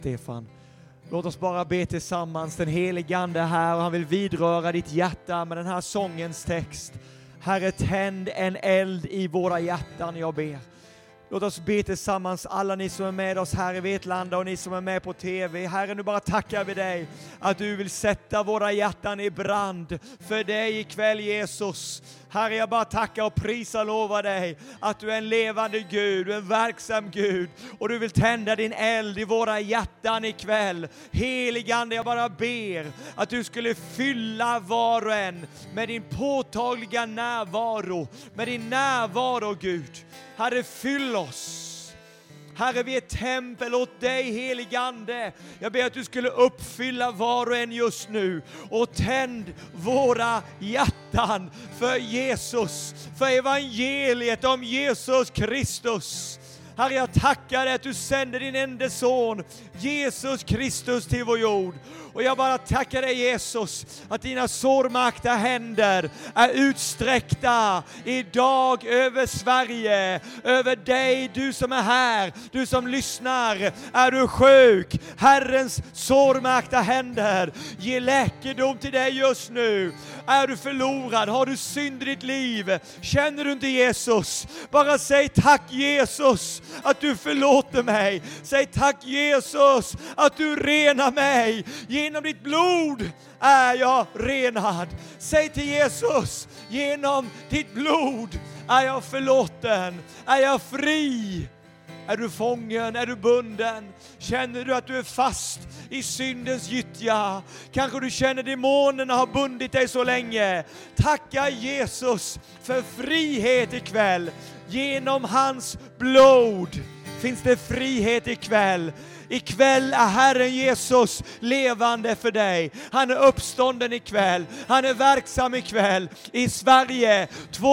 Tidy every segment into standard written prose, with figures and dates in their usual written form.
Stefan. Låt oss bara be tillsammans. Den helige Ande är här och han vill vidröra ditt hjärta med den här sångens text. Herre, tänd en eld i våra hjärtan, jag ber. Låt oss be tillsammans, alla ni som är med oss här i Vetlanda och ni som är med på TV. Herre, nu bara tackar vi dig att du vill sätta våra hjärtan i brand för dig ikväll, Jesus. Herre, jag bara tackar och prisar och lovar dig att du är en levande Gud, du är en verksam Gud och du vill tända din eld i våra hjärtan ikväll. Helige Ande, jag bara ber att du skulle fylla var och en med din påtagliga närvaro, med din närvaro, Gud. Herre, fyll oss. Herre, vi är tempel åt dig, helige Ande. Jag ber att du skulle uppfylla var och en just nu. Och tänd våra hjärtan för Jesus. För evangeliet om Jesus Kristus. Herre, jag tackar dig att du sänder din enda son, Jesus Kristus, till vår jord. Och jag bara tackar dig, Jesus, att dina sårmärkta händer är utsträckta idag över Sverige, över dig, du som är här, du som lyssnar. Är du sjuk? Herrens sårmärkta händer ger läkedom till dig just nu. Är du förlorad? Har du synd i ditt liv? Känner du inte Jesus? Bara säg tack, Jesus, att du förlåter mig. Säg tack, Jesus, att du renar mig. Genom ditt blod är jag renad. Säg till Jesus, genom ditt blod är jag förlåten. Är jag fri? Är du fången? Är du bunden? Känner du att du är fast i syndens gyttja? Kanske du känner demonerna har bundit dig så länge. Tacka Jesus för frihet ikväll. Genom hans blod finns det frihet ikväll. Ikväll är Herren Jesus levande för dig. Han är uppstånden ikväll. Han är verksam ikväll. I Sverige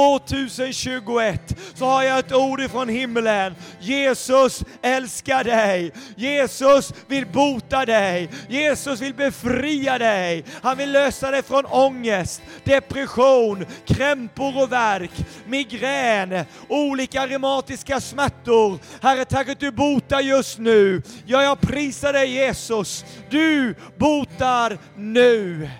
2021 så har jag ett ord ifrån himlen. Jesus älskar dig. Jesus vill bota dig. Jesus vill befria dig. Han vill lösa dig från ångest, depression, krämpor och värk, migrän, olika reumatiska smärtor. Herre, tack att du botar just nu. Jag prisar dig, Jesus. Du botar nu.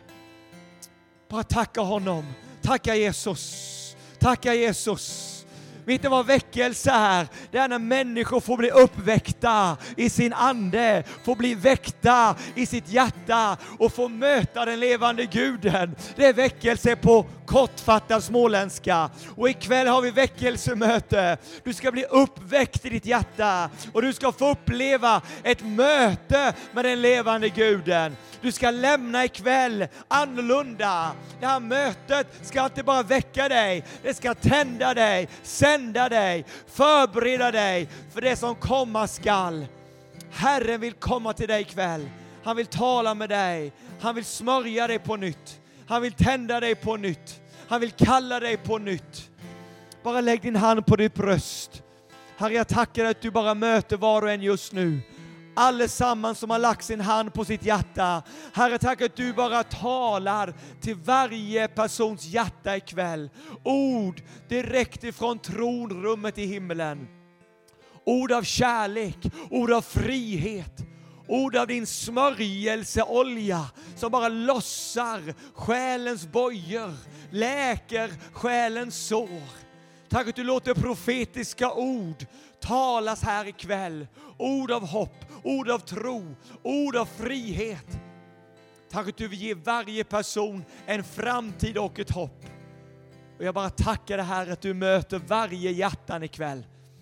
Bara tacka honom. Tacka Jesus. Tacka Jesus. Vet du vad väckelse är? Det är när människor får bli uppväckta i sin ande, får bli väckta i sitt hjärta och får möta den levande guden. Det är väckelse på kortfattad småländska. Och ikväll har vi väckelsemöte. Du ska bli uppväckt i ditt hjärta och du ska få uppleva ett möte med den levande guden. Du ska lämna ikväll annorlunda. Det här mötet ska inte bara väcka dig. Det ska tända dig, sända dig, förbereda dig för det som komma skall. Herren vill komma till dig ikväll. Han vill tala med dig. Han vill smörja dig på nytt. Han vill tända dig på nytt. Han vill kalla dig på nytt. Bara lägg din hand på ditt bröst. Herre, jag tackar att du bara möter var och en just nu. Allesammans som har lagt sin hand på sitt hjärta. Herre, tack att du bara talar till varje persons hjärta ikväll. Ord direkt ifrån tronrummet i himlen. Ord av kärlek, ord av frihet. Ord av din smörjelseolja som bara lossar själens bojor, läker själens sår. Tack att du låter profetiska ord talas här ikväll. Ord av hopp, ord av tro, ord av frihet. Tack att du vill ge varje person en framtid och ett hopp. Och jag bara tackar dig, Herre, att du möter varje hjärtan ikväll.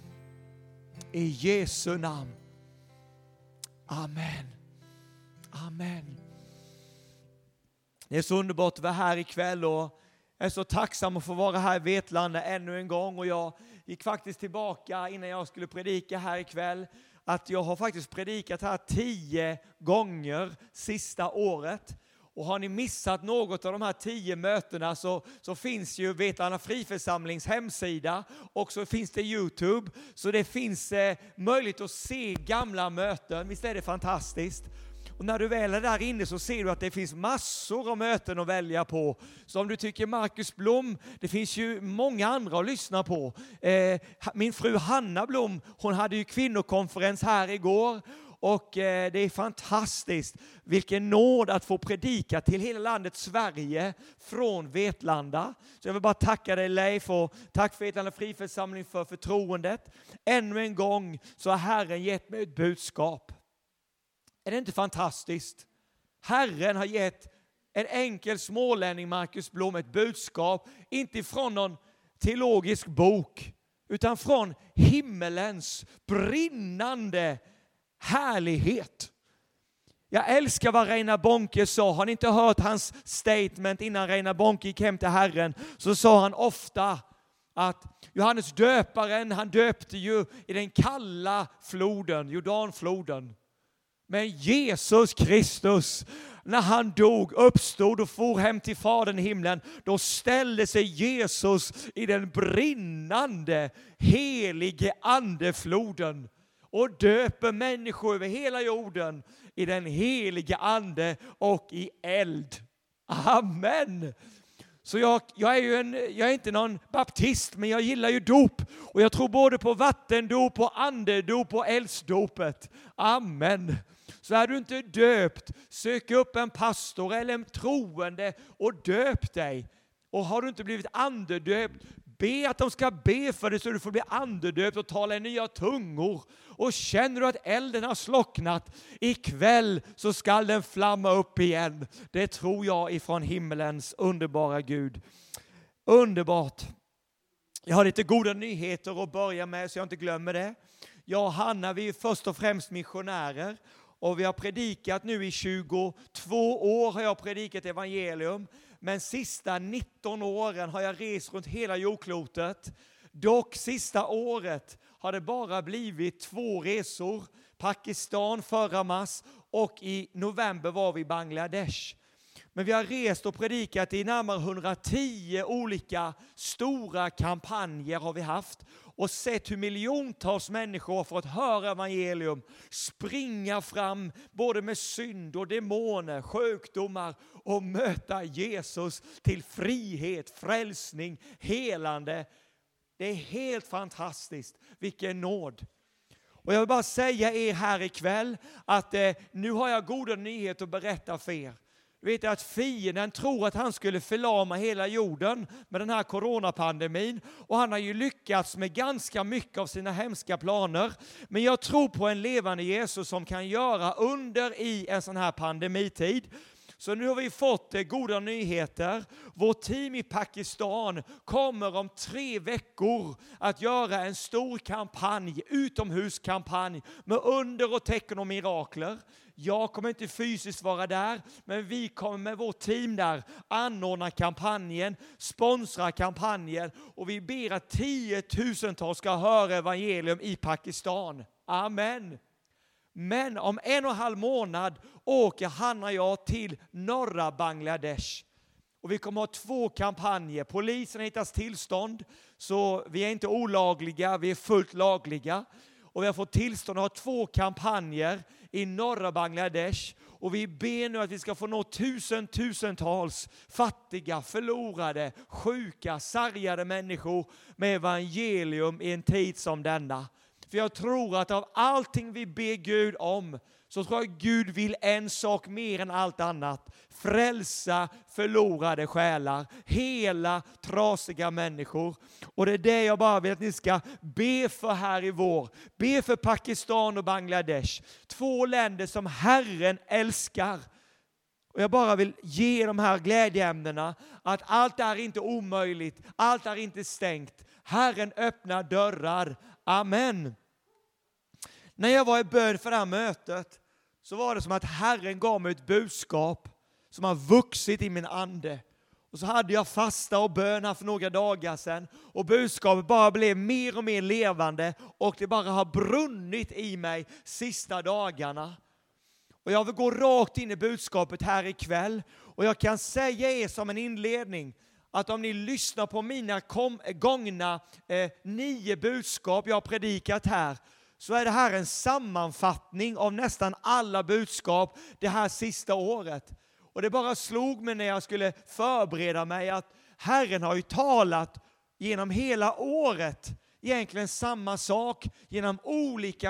I Jesu namn. Amen. Amen. Det är så underbart att vara här ikväll och jag är så tacksam att få vara här i Vetlanda ännu en gång. Och jag gick faktiskt tillbaka innan jag skulle predika här ikväll. Att jag har faktiskt predikat här 10 gånger sista året. Och har ni missat något av de här 10 mötena så finns ju Vetlanda Friförsamlings hemsida. Och så finns det YouTube. Så det finns möjlighet att se gamla möten. Visst är det fantastiskt? Och när du väl är där inne så ser du att det finns massor av möten att välja på. Så om du tycker Marcus Blom, det finns ju många andra att lyssna på. Min fru Hanna Blom, hon hade ju kvinnokonferens här igår. Och det är fantastiskt vilken nåd att få predika till hela landet Sverige från Vetlanda. Så jag vill bara tacka dig Leif och tack för Vetlanda friförsamling för förtroendet. Ännu en gång så har Herren gett mig ett budskap. Är det inte fantastiskt? Herren har gett en enkel smålänning, Marcus Blom, ett budskap. Inte från någon teologisk bok utan från himmelens brinnande härlighet. Jag älskar vad Reinar Bonke sa. Har ni inte hört hans statement innan Reinar Bonke gick hem till Herren? Så sa han ofta att Johannes döparen, han döpte ju i den kalla floden, Jordanfloden. Men Jesus Kristus, när han dog, uppstod och for hem till Fadern i himlen, då ställde sig Jesus i den brinnande, helige andefloden och döper människor över hela jorden i den helige ande och i eld. Amen! Så jag är inte någon baptist, men jag gillar ju dop. Och jag tror både på vattendop och andedop och eldsdopet. Amen! Så är du inte döpt, sök upp en pastor eller en troende och döp dig. Och har du inte blivit andedöpt, be att de ska be för dig så du får bli andedöpt och tala i nya tungor. Och känner du att elden har slocknat, ikväll så ska den flamma upp igen. Det tror jag ifrån himmelens underbara Gud. Underbart. Jag har lite goda nyheter att börja med så jag inte glömmer det. Jag och Hanna, vi är först och främst missionärer. Och vi har predikat nu i 22 år har jag predikat evangelium. Men sista 19 åren har jag rest runt hela jordklotet. Dock sista året har det bara blivit 2 resor. Pakistan förra mars och i november var vi i Bangladesh. Men vi har rest och predikat i närmare 110 olika stora kampanjer har vi haft. Och sett hur miljontals människor har fått höra evangelium, springa fram både med synd och demoner, sjukdomar och möta Jesus till frihet, frälsning, helande. Det är helt fantastiskt, vilken nåd. Och jag vill bara säga er här ikväll att nu har jag goda nyheter att berätta för er. Vet att fienden tror att han skulle förlama hela jorden med den här coronapandemin. Och han har ju lyckats med ganska mycket av sina hemska planer. Men jag tror på en levande Jesus som kan göra under i en sån här pandemitid. Så nu har vi fått goda nyheter. Vårt team i Pakistan kommer om 3 veckor att göra en stor kampanj, utomhuskampanj med under och tecken och mirakler. Jag kommer inte fysiskt vara där, men vi kommer med vårt team där anordna kampanjen, sponsra kampanjen och vi ber att 10 000-tals ska höra evangelium i Pakistan. Amen. Men om 1,5 månad åker Hanna och jag till norra Bangladesh. Och vi kommer ha 2 kampanjer. Polisen har hittat tillstånd, så vi är inte olagliga, vi är fullt lagliga. Och vi har fått tillstånd att ha 2 kampanjer i norra Bangladesh. Och vi ber nu att vi ska få nå tusentals fattiga, förlorade, sjuka, sargade människor med evangelium i en tid som denna. För jag tror att av allting vi ber Gud om så tror jag Gud vill en sak mer än allt annat. Frälsa förlorade själar, hela trasiga människor. Och det är det jag bara vill att ni ska be för här i vår. Be för Pakistan och Bangladesh. 2 länder som Herren älskar. Och jag bara vill ge de här glädjeämnena att allt är inte omöjligt, allt är inte stängt. Herren öppnar dörrar. Amen. När jag var i bön för det här mötet så var det som att Herren gav mig ett budskap som har vuxit i min ande. Och så hade jag fasta och bön här för några dagar sedan. Och budskapet bara blev mer och mer levande. Och det bara har brunnit i mig sista dagarna. Och jag vill gå rakt in i budskapet här ikväll. Och jag kan säga er som en inledning att om ni lyssnar på mina gångna 9 budskap jag har predikat här, så är det här en sammanfattning av nästan alla budskap det här sista året. Och det bara slog mig när jag skulle förbereda mig att Herren har ju talat genom hela året egentligen samma sak genom olika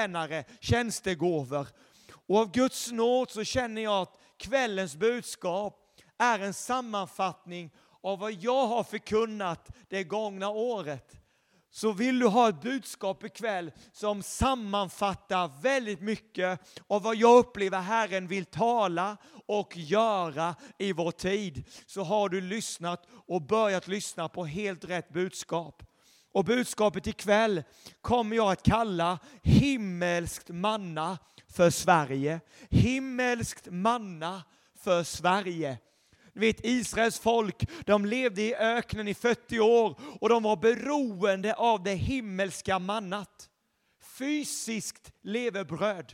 tjänstegåvor. Och av Guds nåd så känner jag att kvällens budskap är en sammanfattning av vad jag har förkunnat det gångna året. Så vill du ha ett budskap ikväll som sammanfattar väldigt mycket av vad jag upplever Herren vill tala och göra i vår tid, så har du lyssnat och börjat lyssna på helt rätt budskap. Och budskapet ikväll kommer jag att kalla himmelskt manna för Sverige. Himmelskt manna för Sverige. Ni vet, Israels folk, de levde i öknen i 40 år och de var beroende av det himmelska mannat. Fysiskt levebröd.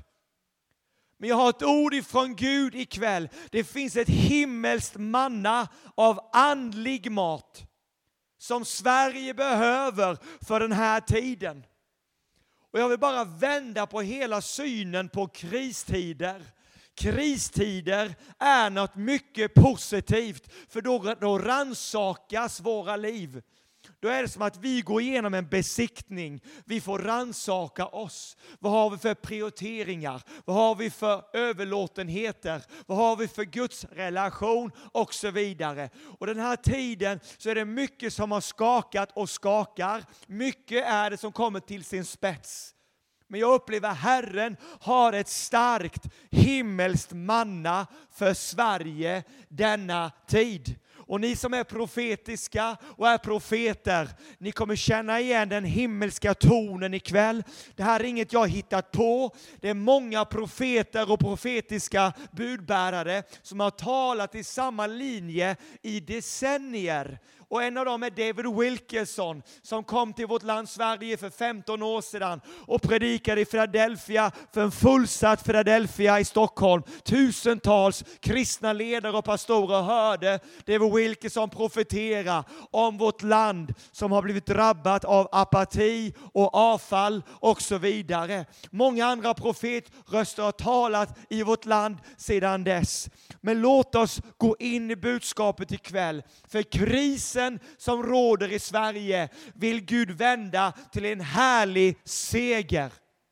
Men jag har ett ord ifrån Gud ikväll. Det finns ett himmelskt manna av andlig mat som Sverige behöver för den här tiden. Och jag vill bara vända på hela synen på kristider. Kristider är något mycket positivt, för då rannsakas våra liv. Då är det som att vi går igenom en besiktning. Vi får rannsaka oss. Vad har vi för prioriteringar? Vad har vi för överlåtenheter? Vad har vi för Guds relation? Och så vidare. Och den här tiden så är det mycket som har skakat och skakar. Mycket är det som kommer till sin spets. Men jag upplever att Herren har ett starkt himmelskt manna för Sverige denna tid. Och ni som är profetiska och är profeter, ni kommer känna igen den himmelska tonen ikväll. Det här är inget jag har hittat på. Det är många profeter och profetiska budbärare som har talat i samma linje i decennier. Och en av dem är David Wilkerson som kom till vårt land Sverige för 15 år sedan och predikade i Philadelphia för en fullsatt Philadelphia i Stockholm. Tusentals kristna ledare och pastorer hörde David Wilkerson profetera om vårt land som har blivit drabbat av apati och avfall och så vidare. Många andra profetröster har talat i vårt land sedan dess. Men låt oss gå in i budskapet ikväll. För krisen som råder i Sverige vill Gud vända till en härlig seger.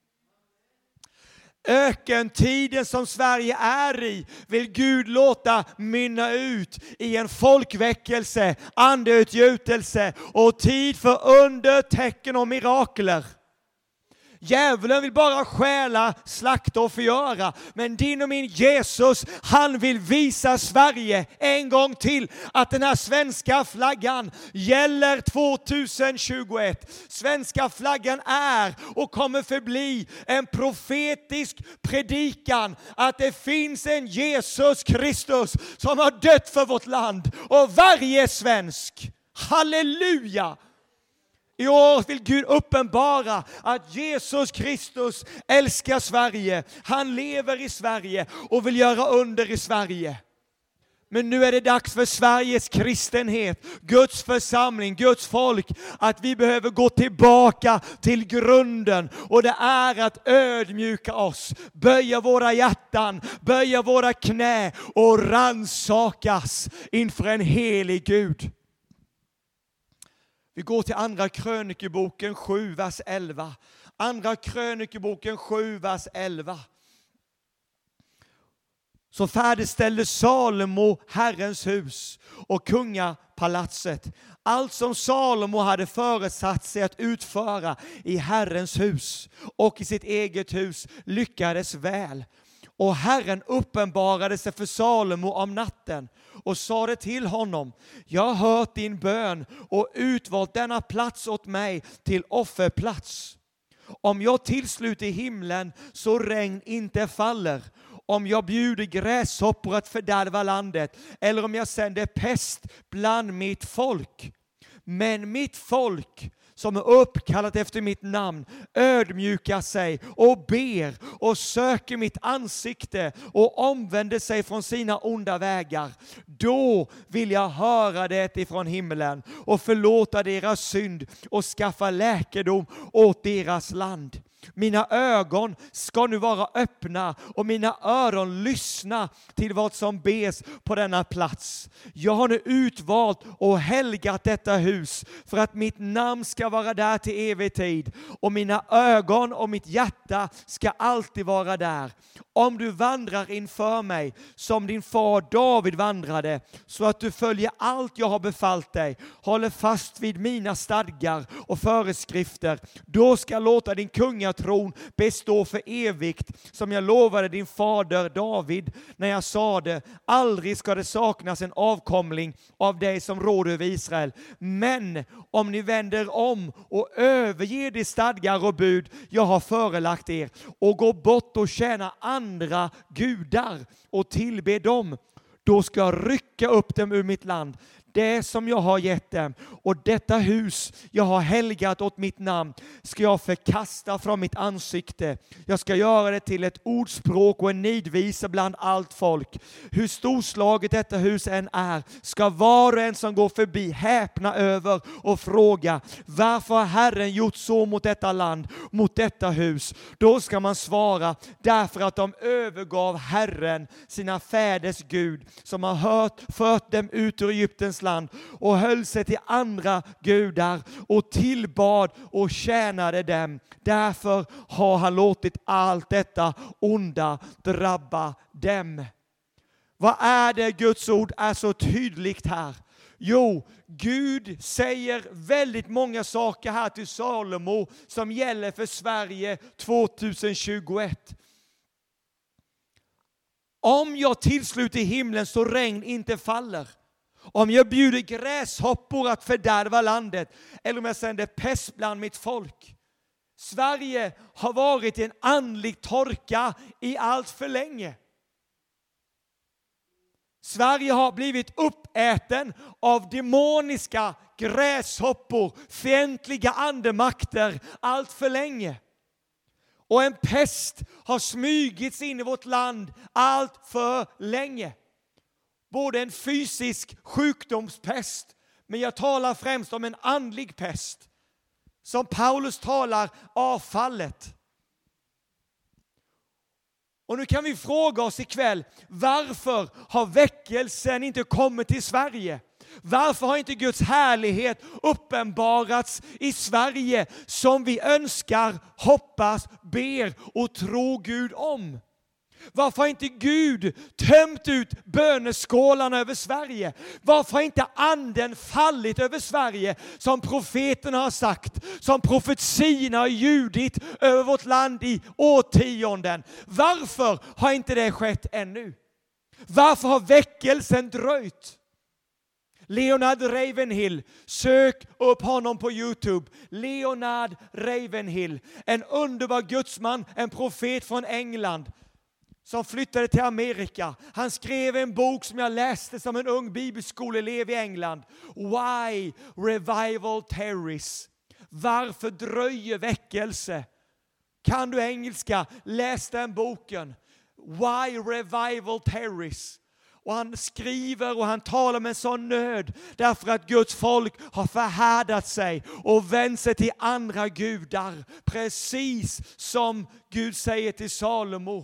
Ökentiden som Sverige är i vill Gud låta mynna ut i en folkväckelse, andeutgjutelse och tid för under, tecken och mirakler. Djävulen vill bara stjäla, slakta och förgöra. Men din och min Jesus, han vill visa Sverige en gång till att den här svenska flaggan gäller 2021. Svenska flaggan är och kommer förbli en profetisk predikan att det finns en Jesus Kristus som har dött för vårt land och varje svensk. Halleluja! I år vill Gud uppenbara att Jesus Kristus älskar Sverige. Han lever i Sverige och vill göra under i Sverige. Men nu är det dags för Sveriges kristenhet, Guds församling, Guds folk, att vi behöver gå tillbaka till grunden. Och det är att ödmjuka oss, böja våra hjärtan, böja våra knä och rannsakas inför en helig Gud. Vi går till andra krönikeboken 7, vers 11. Andra krönikeboken 7, vers 11. Så färdigställde Salomo Herrens hus och kungapalatset. Allt som Salomo hade föresatt sig att utföra i Herrens hus och i sitt eget hus lyckades väl. Och Herren uppenbarade sig för Salomo om natten och sade till honom: jag har hört din bön och utvalt denna plats åt mig till offerplats. Om jag tillsluter himlen så regn inte faller, om jag bjuder gräshoppor att fördärva landet, eller om jag sänder pest bland mitt folk. Men mitt folk som är uppkallat efter mitt namn ödmjukar sig och ber och söker mitt ansikte och omvänder sig från sina onda vägar. Då vill jag höra det ifrån himlen och förlåta deras synd och skaffa läkedom åt deras land. Mina ögon ska nu vara öppna och mina öron lyssna till vad som bes på denna plats. Jag har nu utvalt och helgat detta hus för att mitt namn ska vara där till evig tid och mina ögon och mitt hjärta ska alltid vara där. Om du vandrar inför mig som din far David vandrade, så att du följer allt jag har befallt dig, håller fast vid mina stadgar och föreskrifter, då ska jag låta din kungatron bestå för evigt, som jag lovade din fader David när jag sade, aldrig ska det saknas en avkomling av dig som råder över Israel. Men om ni vänder om och överger de stadgar och bud jag har förelagt er och går bort och tjänar andra gudar och tillbe dem, då ska jag rycka upp dem ur mitt land, det som jag har gett dem, och detta hus jag har helgat åt mitt namn ska jag förkasta från mitt ansikte. Jag ska göra det till ett ordspråk och en nidvisa bland allt folk. Hur storslaget detta hus än är, ska var och en som går förbi häpna över och fråga, varför har Herren gjort så mot detta land, mot detta hus? Då ska man svara, därför att de övergav Herren, sina fäders Gud, som har fört dem ut ur Egyptens land, och höll sig till andra gudar och tillbad och tjänade dem. Därför har han låtit allt detta onda drabba dem. Vad är det Guds ord är så tydligt här? Jo, Gud säger väldigt många saker här till Salomo som gäller för Sverige 2021. Om jag tillsluter himlen så regn inte faller. Om jag bjuder gräshoppor att fördärva landet, eller om jag sänder pest bland mitt folk. Sverige har varit i en andlig torka i allt för länge. Sverige har blivit uppäten av demoniska gräshoppor, fientliga andemakter allt för länge. Och en pest har smygits in i vårt land allt för länge. Både en fysisk sjukdomspest, men jag talar främst om en andlig pest. Som Paulus talar, avfallet. Och nu kan vi fråga oss ikväll, varför har väckelsen inte kommit till Sverige? Varför har inte Guds härlighet uppenbarats i Sverige som vi önskar, hoppas, ber och tror Gud om? Varför har inte Gud tömt ut böneskålarna över Sverige? Varför har inte anden fallit över Sverige som profeterna har sagt, som profetierna har ljudit över vårt land i årtionden? Varför har inte det skett ännu? Varför har väckelsen dröjt? Leonard Ravenhill, sök upp honom på YouTube. Leonard Ravenhill, en underbar gudsman, en profet från England som flyttade till Amerika. Han skrev en bok som jag läste som en ung bibelskoleelev i England. Why Revival Tarries? Varför dröjer väckelse? Kan du engelska? Läs den boken. Why Revival Tarries? Och han skriver och han talar med sån nöd därför att Guds folk har förhärdat sig och vänt sig till andra gudar. Precis som Gud säger till Salomo.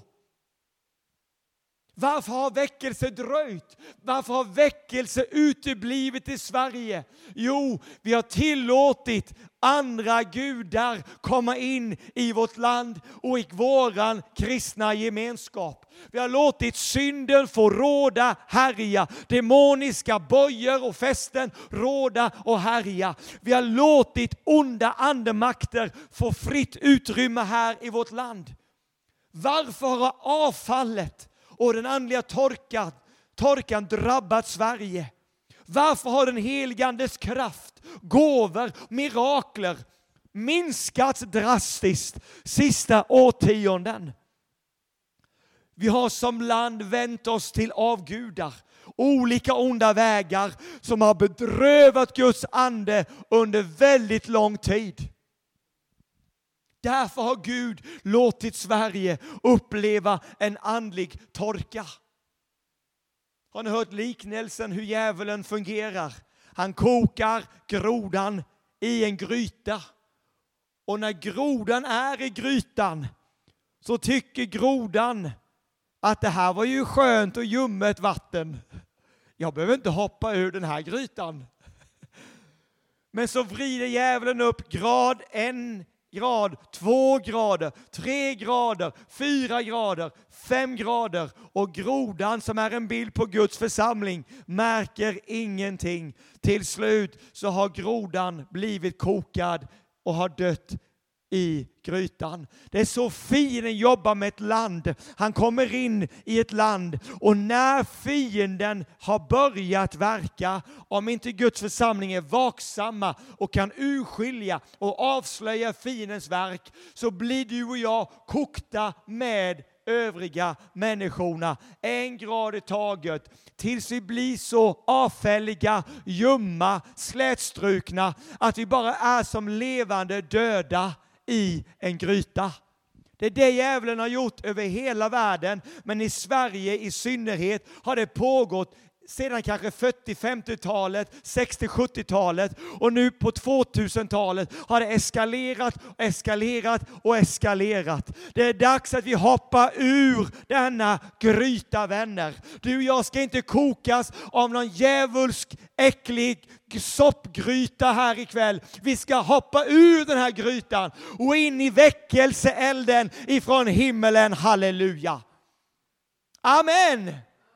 Varför har väckelse dröjt? Varför har väckelse uteblivit i Sverige? Jo, vi har tillåtit andra gudar komma in i vårt land och i våran kristna gemenskap. Vi har låtit synden få råda, härja. Demoniska bojor och fästen råda och härja. Vi har låtit onda andemakter få fritt utrymme här i vårt land. Varför har avfallet och den andliga torkan drabbat Sverige? Varför har den heligandes kraft, gåvor, mirakler minskat drastiskt sista årtionden? Vi har som land vänt oss till avgudar, olika onda vägar som har bedrövat Guds ande under väldigt lång tid. Därför har Gud låtit Sverige uppleva en andlig torka. Har ni hört liknelsen hur djävulen fungerar? Han kokar grodan i en gryta. Och när grodan är i grytan så tycker grodan att det här var ju skönt och ljummet vatten. Jag behöver inte hoppa ur den här grytan. Men så vrider djävulen upp grad, 1 grad, 2 grader, 3 grader, 4 grader, 5 grader. Och grodan, som är en bild på Guds församling, märker ingenting. Till slut så har grodan blivit kokad och har dött i grytan. Det är så fienden jobbar med ett land. Han kommer in i ett land, och när fienden har börjat verka, om inte Guds församling är vaksamma och kan urskilja och avslöja fiendens verk, så blir du och jag kokta med övriga människorna 1 grad i taget, tills vi blir så avfälliga, ljumma, slätstrukna att vi bara är som levande döda i en gryta. Det är det djävulen har gjort över hela världen, men i Sverige i synnerhet har det pågått sedan kanske 40-50-talet, 60-70-talet, och nu på 2000-talet har det eskalerat. Det är dags att vi hoppar ur denna gryta, vänner. Du och jag ska inte kokas av någon djävulsk, äcklig soppgryta här ikväll. Vi ska hoppa ur den här grytan och in i väckelseelden ifrån himmelen. Halleluja. Amen.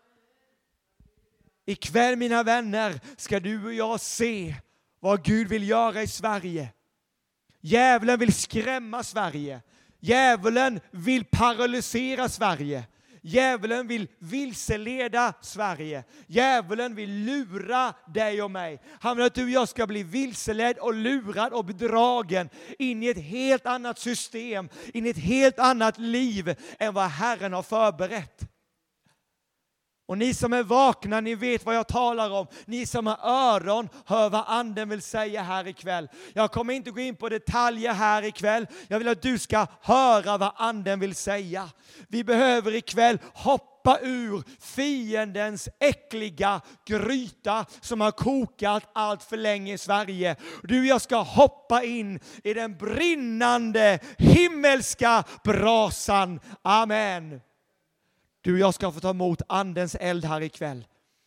Ikväll, mina vänner, ska du och jag se vad Gud vill göra i Sverige. Djävulen vill skrämma Sverige. Djävulen vill paralysera Sverige. Djävulen vill vilseleda Sverige. Djävulen vill lura dig och mig. Han vill att du och jag ska bli vilseledd och lurad och bedragen in i ett helt annat system, in i ett helt annat liv än vad Herren har förberett. Och ni som är vakna, ni vet vad jag talar om. Ni som har öron, hör vad anden vill säga här ikväll. Jag kommer inte gå in på detaljer här ikväll. Jag vill att du ska höra vad anden vill säga. Vi behöver ikväll hoppa ur fiendens äckliga gryta som har kokat allt för länge i Sverige. Du och jag ska hoppa in i den brinnande himmelska brasan. Amen. Du och jag ska få ta emot andens eld här ikväll.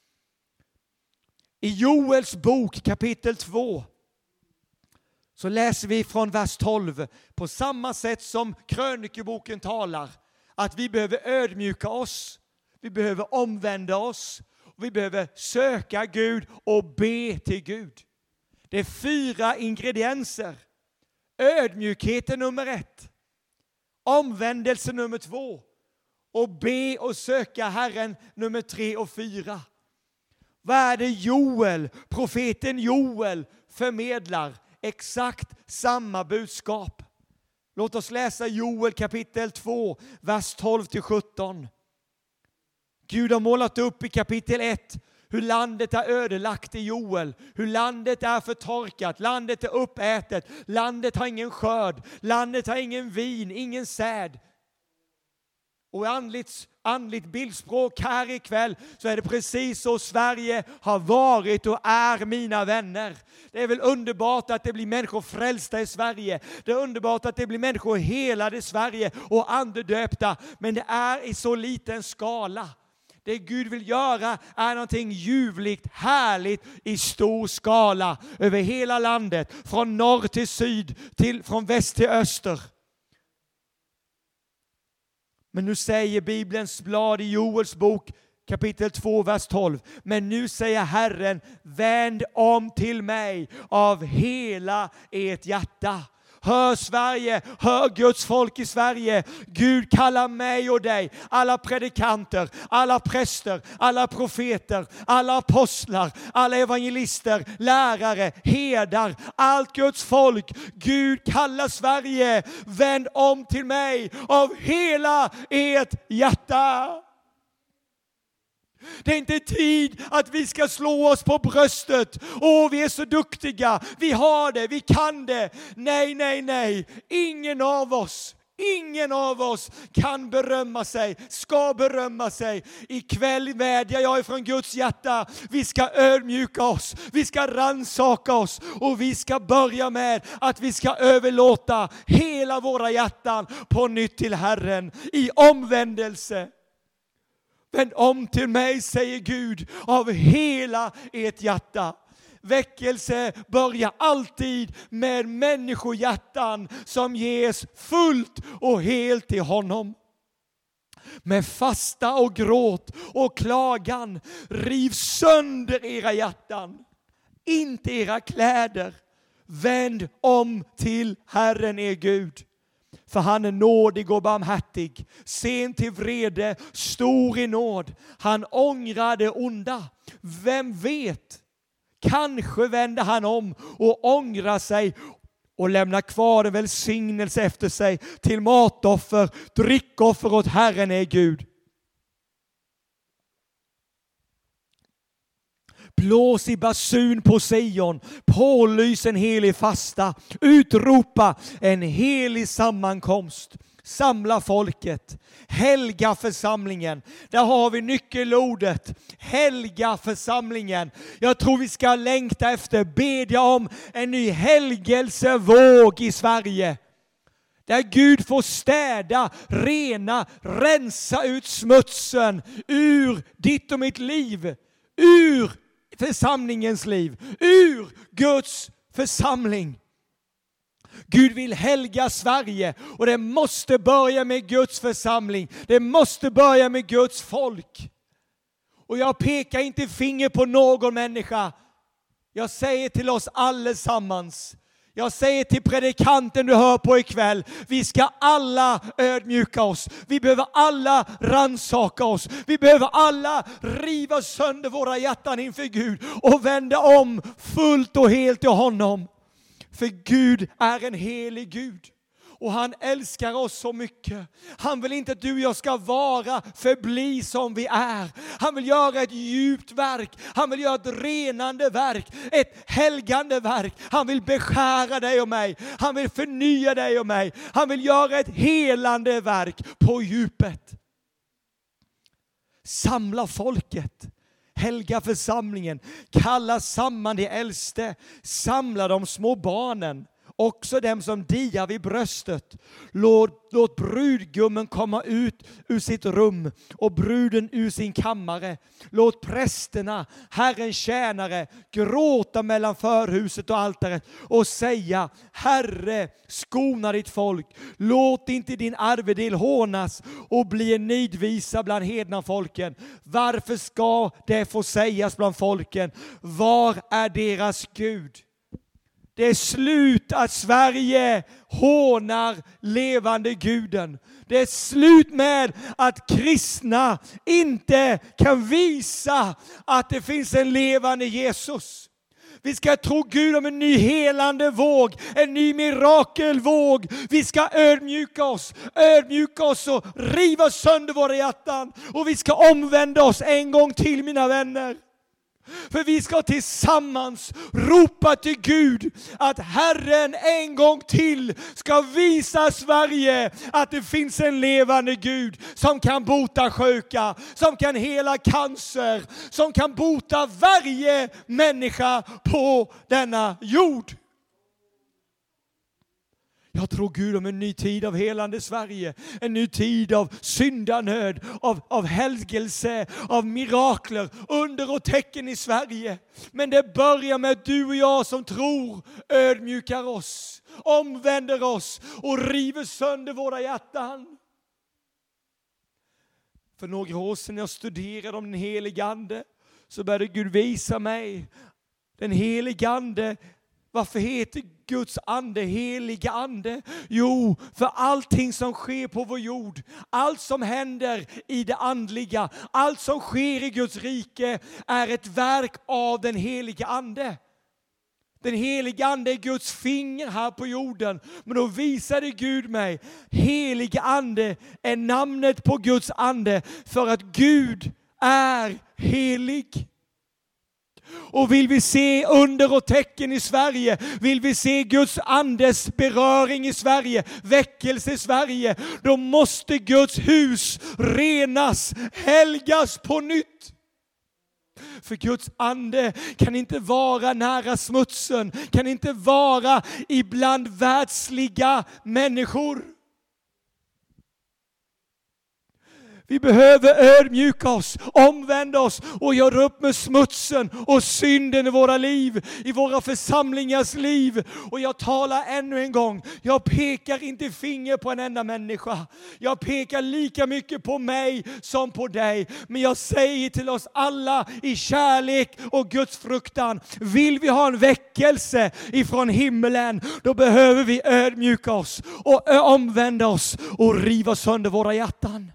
I Joels bok kapitel 2 så läser vi från vers 12 på samma sätt som krönikeboken talar, att vi behöver ödmjuka oss, vi behöver omvända oss, och vi behöver söka Gud och be till Gud. Det är 4 ingredienser. Ödmjukhet är nummer 1. Omvändelse nummer 2. Och be och söka Herren nummer 3 och 4. Vad är det Joel, profeten Joel, förmedlar? Exakt samma budskap. Låt oss läsa Joel kapitel 2, vers 12-17. Gud har målat upp i kapitel 1 hur landet är ödelagt i Joel. Hur landet är förtorkat, landet är uppätet, landet har ingen skörd, landet har ingen vin, ingen säd. Och i andligt bildspråk här ikväll så är det precis så Sverige har varit och är, mina vänner. Det är väl underbart att det blir människor frälsta i Sverige. Det är underbart att det blir människor helade i Sverige och andedöpta. Men det är i så liten skala. Det Gud vill göra är någonting ljuvligt, härligt i stor skala över hela landet. Från norr till syd, från väst till öster. Men nu säger Bibelns blad i Joels bok kapitel 2, vers 12. Men nu säger Herren, vänd om till mig av hela ert hjärta. Hör Sverige, hör Guds folk i Sverige. Gud kallar mig och dig, alla predikanter, alla präster, alla profeter, alla apostlar, alla evangelister, lärare, herdar, allt Guds folk. Gud kallar Sverige, vänd om till mig av hela ert hjärta. Det är inte tid att vi ska slå oss på bröstet. Vi är så duktiga. Vi har det, vi kan det. Nej. Ingen av oss Ingen av oss kan berömma sig, ska berömma sig. Ikväll vädjar jag ifrån Guds hjärta. Vi ska ödmjuka oss, vi ska ransaka oss och vi ska börja med att vi ska överlåta hela våra hjärtan på nytt till Herren i omvändelse. Vänd om till mig, säger Gud, av hela ert hjärta. Väckelse börjar alltid med människohjärtan som ges fullt och helt till honom. Med fasta och gråt och klagan, riv sönder era hjärtan, inte era kläder. Vänd om till Herren er Gud. För han är nådig och barmhärtig, sen till vrede, stor i nåd. Han ångrar det onda. Vem vet? Kanske vänder han om och ångrar sig och lämnar kvar en välsignelse efter sig till matoffer, drickoffer åt Herren är Gud. Blås i basun på Sion, pålys en helig fasta, utropa en helig sammankomst. Samla folket, helga församlingen. Där har vi nyckelordet, helga församlingen. Jag tror vi ska längta efter, bedja om en ny helgelsevåg i Sverige. Där Gud får städa, rena, rensa ut smutsen ur ditt och mitt liv. Ur församlingens liv, ur Guds församling. Gud vill helga Sverige och det måste börja med Guds församling. Det måste börja med Guds folk. Och jag pekar inte finger på någon människa. Jag säger till oss allesammans. Jag säger till predikanten du hör på ikväll. Vi ska alla ödmjuka oss. Vi behöver alla ransaka oss. Vi behöver alla riva sönder våra hjärtan inför Gud. Och vända om fullt och helt till honom. För Gud är en helig Gud. Och han älskar oss så mycket. Han vill inte att du och jag ska förbli som vi är. Han vill göra ett djupt verk. Han vill göra ett renande verk. Ett helgande verk. Han vill beskära dig och mig. Han vill förnya dig och mig. Han vill göra ett helande verk på djupet. Samla folket. Helga församlingen, kalla samman de äldste, samla de små barnen, också dem som diar vid bröstet. Låt brudgummen komma ut ur sitt rum och bruden ur sin kammare. Låt prästerna, Herrens tjänare, gråta mellan förhuset och altaret och säga: Herre, skona ditt folk. Låt inte din arvedel hånas och bli en nidvisa bland hedna folken. Varför ska det få sägas bland folken? Var är deras Gud? Det är slut att Sverige hånar levande guden. Det är slut med att kristna inte kan visa att det finns en levande Jesus. Vi ska tro Gud om en ny helande våg, en ny mirakelvåg. Vi ska ödmjuka oss och riva sönder våra hjärtan. Och vi ska omvända oss en gång till, mina vänner. För vi ska tillsammans ropa till Gud att Herren en gång till ska visa Sverige att det finns en levande Gud som kan bota sjuka, som kan hela cancer, som kan bota varje människa på denna jord. Jag tror Gud om en ny tid av helande Sverige. En ny tid av syndanöd, av helgelse, av mirakler, under och tecken i Sverige. Men det börjar med du och jag som tror, ödmjukar oss, omvänder oss och river sönder våra hjärtan. För några år sedan jag studerade om den helige ande så började Gud visa mig den helige ande. Varför heter Guds ande heliga ande? Jo, för allting som sker på vår jord, allt som händer i det andliga, allt som sker i Guds rike är ett verk av den heliga ande. Den heliga ande är Guds finger här på jorden. Men då visade Gud mig, heliga ande är namnet på Guds ande för att Gud är helig. Och vill vi se under och tecken i Sverige, vill vi se Guds andes beröring i Sverige, väckelse i Sverige, då måste Guds hus renas, helgas på nytt. För Guds ande kan inte vara nära smutsen, kan inte vara ibland världsliga människor. Vi behöver ödmjuka oss, omvända oss och göra upp med smutsen och synden i våra liv, i våra församlingars liv. Och jag talar ännu en gång, jag pekar inte finger på en enda människa. Jag pekar lika mycket på mig som på dig. Men jag säger till oss alla i kärlek och Guds fruktan, vill vi ha en väckelse ifrån himmelen, då behöver vi ödmjuka oss och omvända oss och riva sönder våra hjärtan.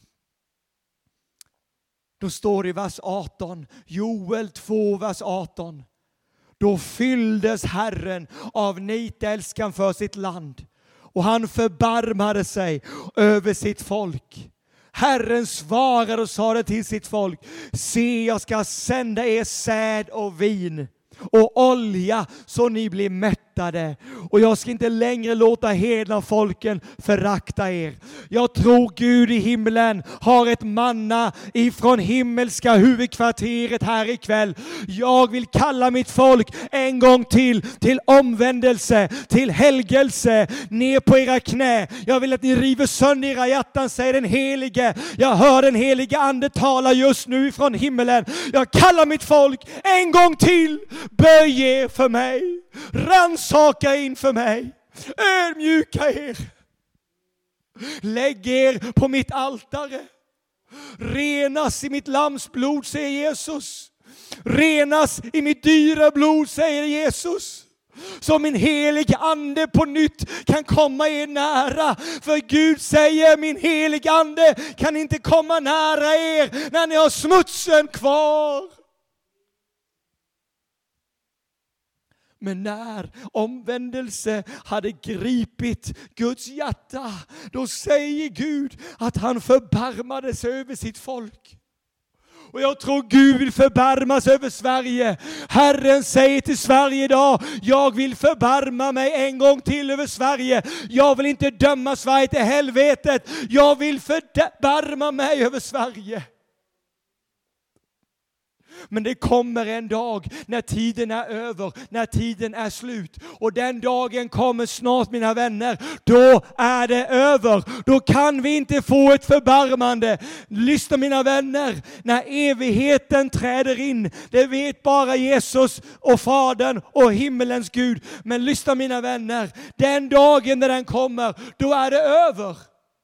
Då står det i vers 18, Joel 2, vers 18. Då fylldes Herren av nitälskan för sitt land, och han förbarmade sig över sitt folk. Herren svarade och sade till sitt folk, se, jag ska sända er säd och vin och olja så ni blir mättade. Och jag ska inte längre låta hedna folken förakta er. Jag tror Gud i himlen har ett manna ifrån himmelska huvudkvarteret här ikväll. Jag vill kalla mitt folk en gång till omvändelse, till helgelse, ner på era knä. Jag vill att ni river sönder era hjärtan, säger den helige. Jag hör den helige ande tala just nu ifrån himmelen. Jag kallar mitt folk en gång till. Böj er för mig. Rannsaka inför mig. Ödmjuka er. Lägg er på mitt altare. Renas i mitt lams blod, säger Jesus. Renas i mitt dyra blod, säger Jesus. Så min heliga ande på nytt kan komma er nära. För Gud säger, min heliga ande kan inte komma nära er när ni har smutsen kvar. Men när omvändelse hade gripit Guds hjärta, då säger Gud att han förbarmade sig över sitt folk. Och jag tror Gud vill förbarma sig över Sverige. Herren säger till Sverige idag, jag vill förbarma mig en gång till över Sverige. Jag vill inte döma Sverige till helvetet. Jag vill förbarma mig över Sverige. Men det kommer en dag när tiden är över, när tiden är slut. Och den dagen kommer snart, mina vänner. Då är det över. Då kan vi inte få ett förbarmande. Lyssna, mina vänner, när evigheten träder in, det vet bara Jesus och Fadern och himmelens Gud. Men lyssna, mina vänner, den dagen när den kommer, då är det över.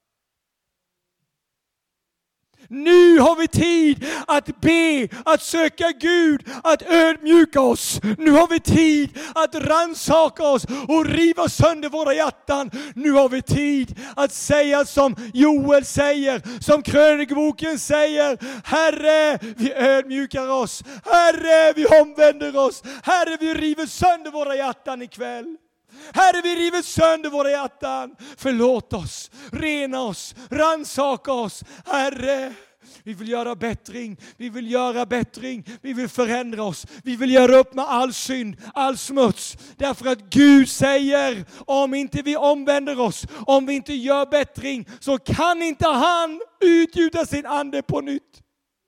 Nu har vi tid att be, att söka Gud, att ödmjuka oss. Nu har vi tid att rannsaka oss och riva sönder våra hjärtan. Nu har vi tid att säga som Joel säger, som krönikeboken säger. Herre, vi ödmjukar oss. Herre, vi omvänder oss. Herre, vi river sönder våra hjärtan ikväll. Herre, vi river sönder våra hjärtan. Förlåt oss, rena oss, rannsaka oss. Herre, vi vill göra bättring. Vi vill göra bättring. Vi vill förändra oss. Vi vill göra upp med all synd, all smuts. Därför att Gud säger, om inte vi omvänder oss, om vi inte gör bättring, så kan inte han utgjuta sin ande på nytt.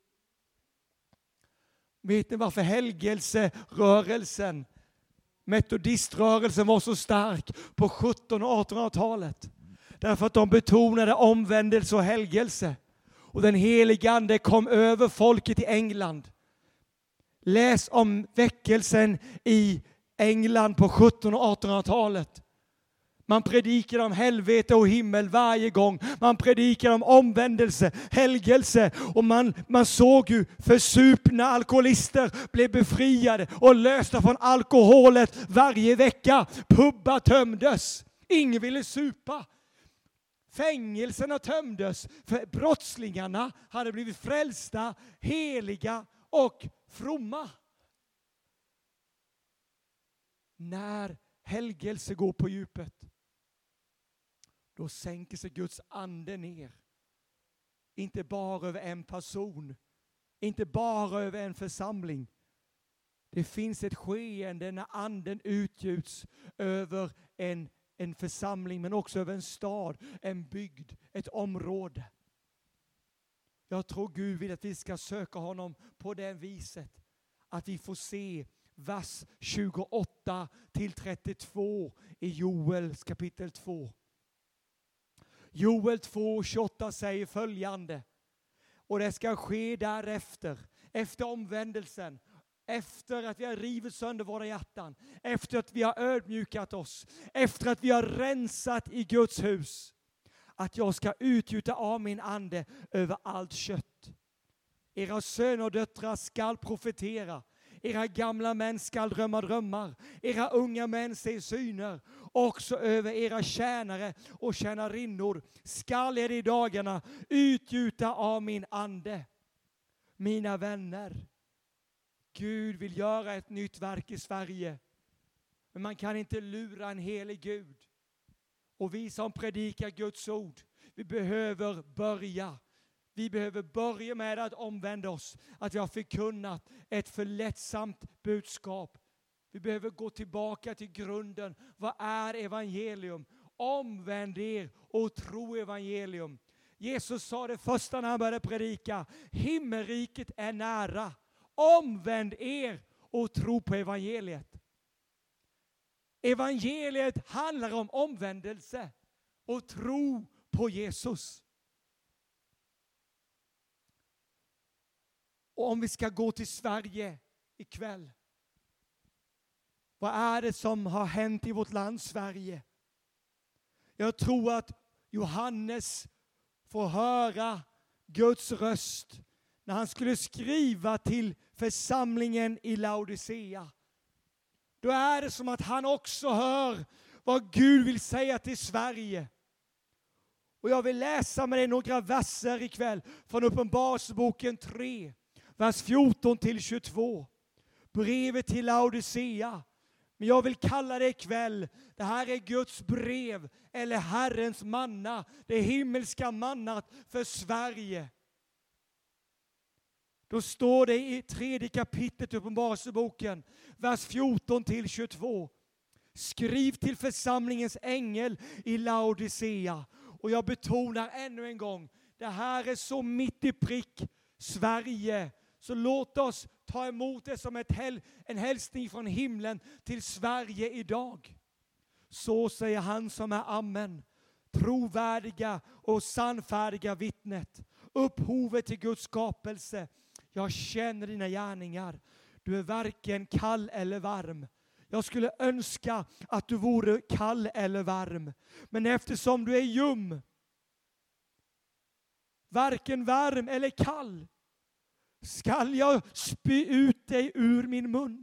Vet ni varför helgelserörelsen, metodiströrelsen var så stark på 1700- och 1800-talet? Därför att de betonade omvändelse och helgelse. Och den helige ande kom över folket i England. Läs om väckelsen i England på 1700- och 1800-talet. Man predikade om helvete och himmel varje gång. Man predikade om omvändelse, helgelse. Och man såg ju försupna alkoholister blev befriade och lösta från alkoholet varje vecka. Pubbar tömdes. Ingen ville supa. Fängelserna tömdes. För brottslingarna hade blivit frälsta, heliga och fromma. När helgelse går på djupet, då sänker sig Guds ande ner. Inte bara över en person, inte bara över en församling, Det finns ett skeende när anden utgjuts över en församling, men också över en stad, en bygd, ett område. Jag tror Gud vill att vi ska söka honom på det viset. Att vi får se vers 28-32 i Joels kapitel 2. Joel 2:28 säger följande. Och det ska ske därefter, efter omvändelsen, efter att vi har rivit sönder våra hjärtan, efter att vi har ödmjukat oss, efter att vi har rensat i Guds hus, att jag ska utgjuta av min ande över allt kött. Era söner och döttrar skall profetera, era gamla män skall drömma drömmar, era unga män se syner. Också över era tjänare och tjänarinnor skall jag i dagarna utgjuta av min ande. Mina vänner, Gud vill göra ett nytt verk i Sverige. Men man kan inte lura en helig Gud. Och vi som predikar Guds ord, vi behöver börja. Vi behöver börja med att omvända oss. Att vi har förkunnat ett förlättsamt budskap. Vi behöver gå tillbaka till grunden. Vad är evangelium? Omvänd er och tro evangelium. Jesus sa det första när han började predika. Himmelriket är nära. Omvänd er och tro på evangeliet. Evangeliet handlar om omvändelse och tro på Jesus. Och om vi ska gå till Sverige ikväll. Vad är det som har hänt i vårt land Sverige? Jag tror att Johannes får höra Guds röst när han skulle skriva till församlingen i Laodicea. Då är det som att han också hör vad Gud vill säga till Sverige. Och jag vill läsa med dig några verser ikväll från Uppenbarelseboken 3, vers 14-22. Brevet till Laodicea. Men jag vill kalla det ikväll, det här är Guds brev eller Herrens manna, det himmelska mannat för Sverige. Då står det i 3:e kapitlet Uppenbarelseboken, vers 14-22. Skriv till församlingens ängel i Laodicea. Och jag betonar ännu en gång, det här är så mitt i prick Sverige. Så låt oss ta emot det som en hälsning från himlen till Sverige idag. Så säger han som är amen. Trovärdiga och sannfärdiga vittnet. Upphovet till Guds skapelse. Jag känner dina gärningar. Du är varken kall eller varm. Jag skulle önska att du vore kall eller varm. Men eftersom du är ljum, varken varm eller kall, skall jag spy ut dig ur min mun.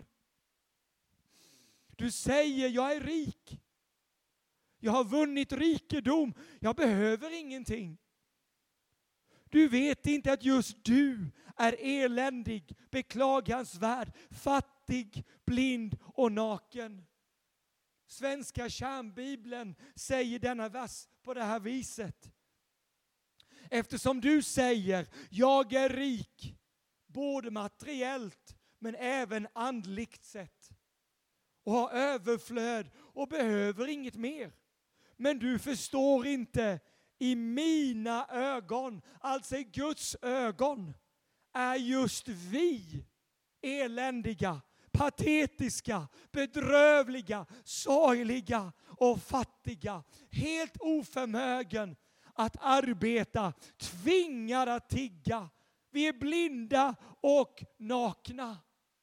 Du säger, jag är rik. Jag har vunnit rikedom. Jag behöver ingenting. Du vet inte att just du är eländig, beklagansvärd, fattig, blind och naken. Svenska kärnbibeln säger denna vers på det här viset. Eftersom du säger, jag är rik, både materiellt men även andligt sett. Och har överflöd och behöver inget mer. Men du förstår inte, i mina ögon, alltså i Guds ögon, är just vi eländiga, patetiska, bedrövliga, sorgliga och fattiga. Helt oförmögen att arbeta, tvingade att tigga. Vi är blinda och nakna.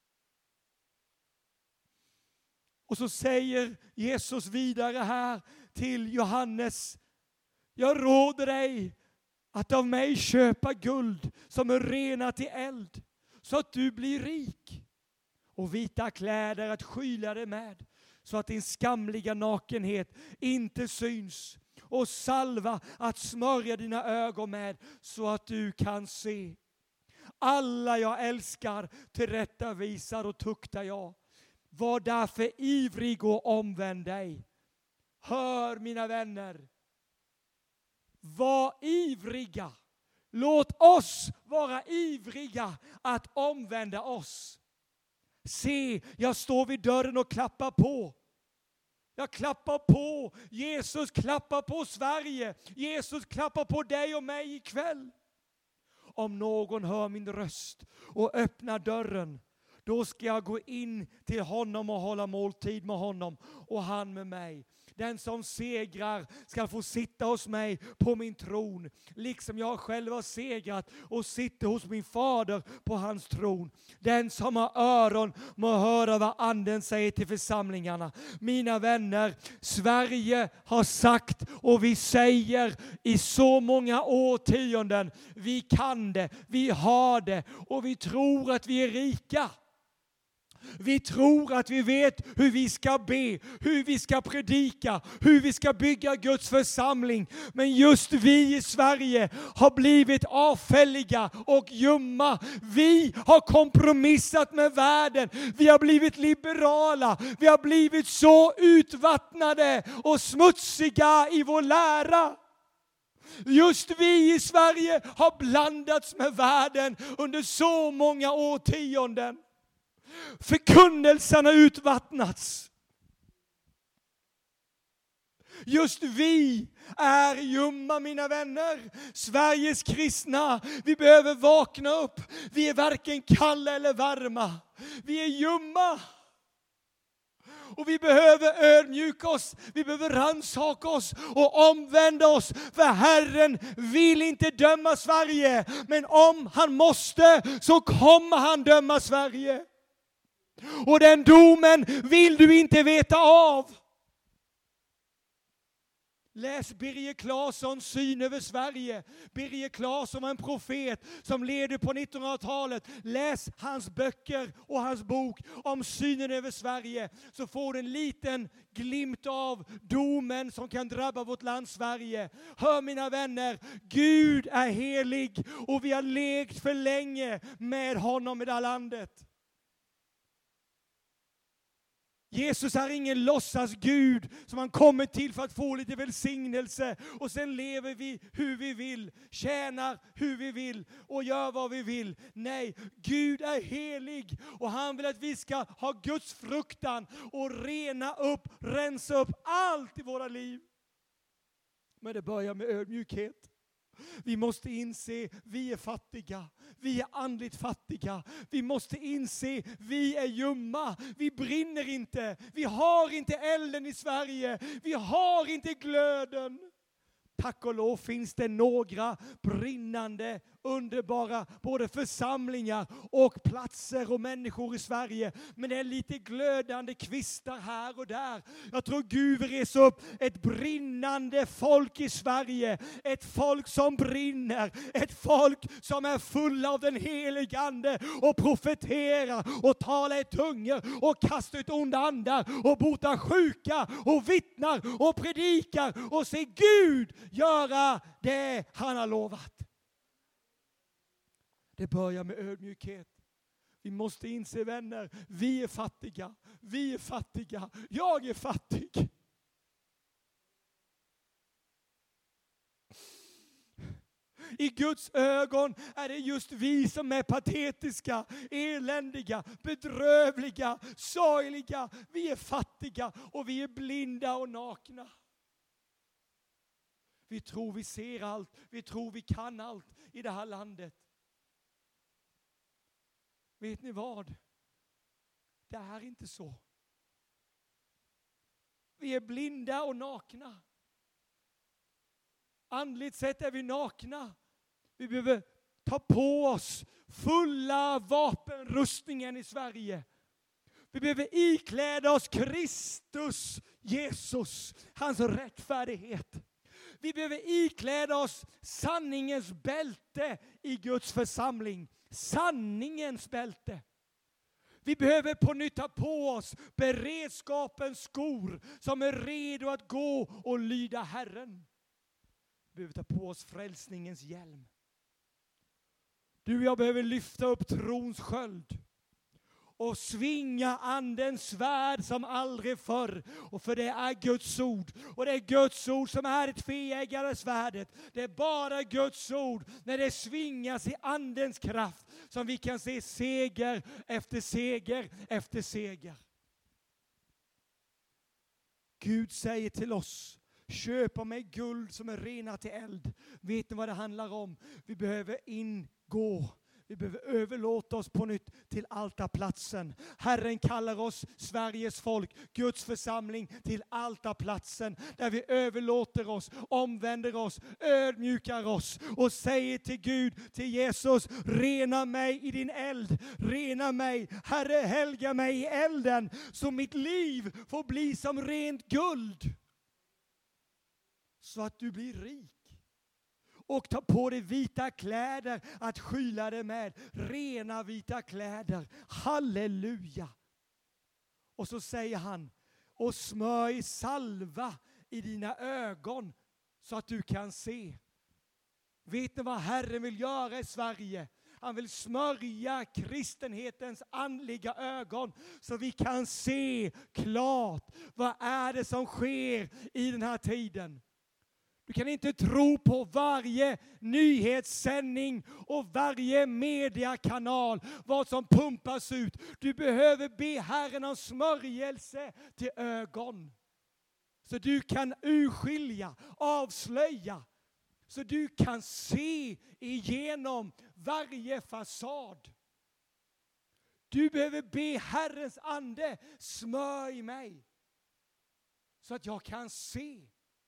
Och så säger Jesus vidare här till Johannes. Jag råder dig att av mig köpa guld som är renat i eld, så att du blir rik. Och vita kläder att skyla dig med, så att din skamliga nakenhet inte syns. Och salva att smörja dina ögon med, så att du kan se. Alla jag älskar tillrättavisar och tuktar jag. Var därför ivrig och omvänd dig. Hör mina vänner. Var ivriga. Låt oss vara ivriga att omvända oss. Se, jag står vid dörren och klappar på. Jag klappar på. Jesus klappar på Sverige. Jesus klappar på dig och mig ikväll. Om någon hör min röst och öppnar dörren, då ska jag gå in till honom och hålla måltid med honom och han med mig. Den som segrar ska få sitta hos mig på min tron, liksom jag själv har segrat och sitter hos min fader på hans tron. Den som har öron må höra vad anden säger till församlingarna. Mina vänner, Sverige har sagt och vi säger i så många årtionden, vi kan det, vi har det och vi tror att vi är rika. Vi tror att vi vet hur vi ska be, hur vi ska predika, hur vi ska bygga Guds församling. Men just vi i Sverige har blivit avfälliga och ljumma. Vi har kompromissat med världen. Vi har blivit liberala. Vi har blivit så utvattnade och smutsiga i vår lära. Just vi i Sverige har blandats med världen under så många årtionden. Förkunnelsen har utvattnats. Just vi är ljumma, mina vänner. Sveriges kristna, vi behöver vakna upp. Vi är varken kalla eller varma. Vi är ljumma. Och vi behöver ödmjuka oss, vi behöver rannsaka oss och omvända oss. För Herren vill inte döma Sverige, men om han måste så kommer han döma Sverige. Och den domen vill du inte veta av. Läs Birger Claessons syn över Sverige. Birger Claesson var en profet som levde på 1900-talet. Läs hans böcker och hans bok om synen över Sverige. Så får du en liten glimt av domen som kan drabba vårt land Sverige. Hör mina vänner, Gud är helig och vi har lekt för länge med honom i det här landet. Jesus är ingen låtsas Gud som han kommer till för att få lite välsignelse. Och sen lever vi hur vi vill, tjänar hur vi vill och gör vad vi vill. Nej, Gud är helig och han vill att vi ska ha Guds fruktan och rensa upp allt i våra liv. Men det börjar med ödmjukhet. Vi måste inse, vi är fattiga. Vi är andligt fattiga. Vi måste inse, vi är ljumma. Vi brinner inte. Vi har inte elden i Sverige. Vi har inte glöden. Tack och lov finns det några brinnande, underbara både församlingar och platser och människor i Sverige. Men det är lite glödande kvistar här och där. Jag tror Gud vill resa upp ett brinnande folk i Sverige. Ett folk som brinner. Ett folk som är fulla av den helige ande och profeterar och talar i tungor och kastar ut onda andar och botar sjuka och vittnar och predikar och ser Gud göra det han har lovat. Det börjar med ödmjukhet. Vi måste inse, vänner, vi är fattiga. Vi är fattiga. Jag är fattig. I Guds ögon är det just vi som är patetiska, eländiga, bedrövliga, sorgliga. Vi är fattiga och vi är blinda och nakna. Vi tror vi ser allt. Vi tror vi kan allt i det här landet. Vet ni vad? Det är inte så. Vi är blinda och nakna. Andligt sett är vi nakna. Vi behöver ta på oss fulla vapenrustningen i Sverige. Vi behöver ikläda oss Kristus, Jesus, hans rättfärdighet. Vi behöver ikläda oss sanningens bälte i Guds församling. Sanningens bälte. Vi behöver på nytt ta på oss beredskapens skor som är redo att gå och lyda Herren. Vi behöver ta på oss frälsningens hjälm. Du och jag behöver lyfta upp trons sköld och svinga andens svärd som aldrig förr. Och för det är Guds ord. Och det är Guds ord som är ett tveeggat svärdet. Det är bara Guds ord när det svingas i andens kraft som vi kan se seger efter seger efter seger. Gud säger till oss, köp av mig guld som är renat till eld. Vet ni vad det handlar om? Vi behöver vi behöver överlåta oss på nytt till altarplatsen. Herren kallar oss, Sveriges folk, Guds församling, till altarplatsen. Där vi överlåter oss, omvänder oss, ödmjukar oss och säger till Gud, till Jesus, rena mig i din eld. Rena mig, Herre, helga mig i elden. Så mitt liv får bli som rent guld. Så att du blir rik. Och ta på dig vita kläder att skyla dig med. Rena vita kläder. Halleluja. Och så säger han, och smörj salva i dina ögon så att du kan se. Vet ni vad Herren vill göra i Sverige? Han vill smörja kristenhetens andliga ögon så vi kan se klart vad är det som sker i den här tiden. Du kan inte tro på varje nyhetssändning och varje mediakanal, vad som pumpas ut. Du behöver be Herren om smörjelse till ögon. Så du kan urskilja, avslöja. Så du kan se igenom varje fasad. Du behöver be Herrens ande, smörj mig. Så att jag kan se.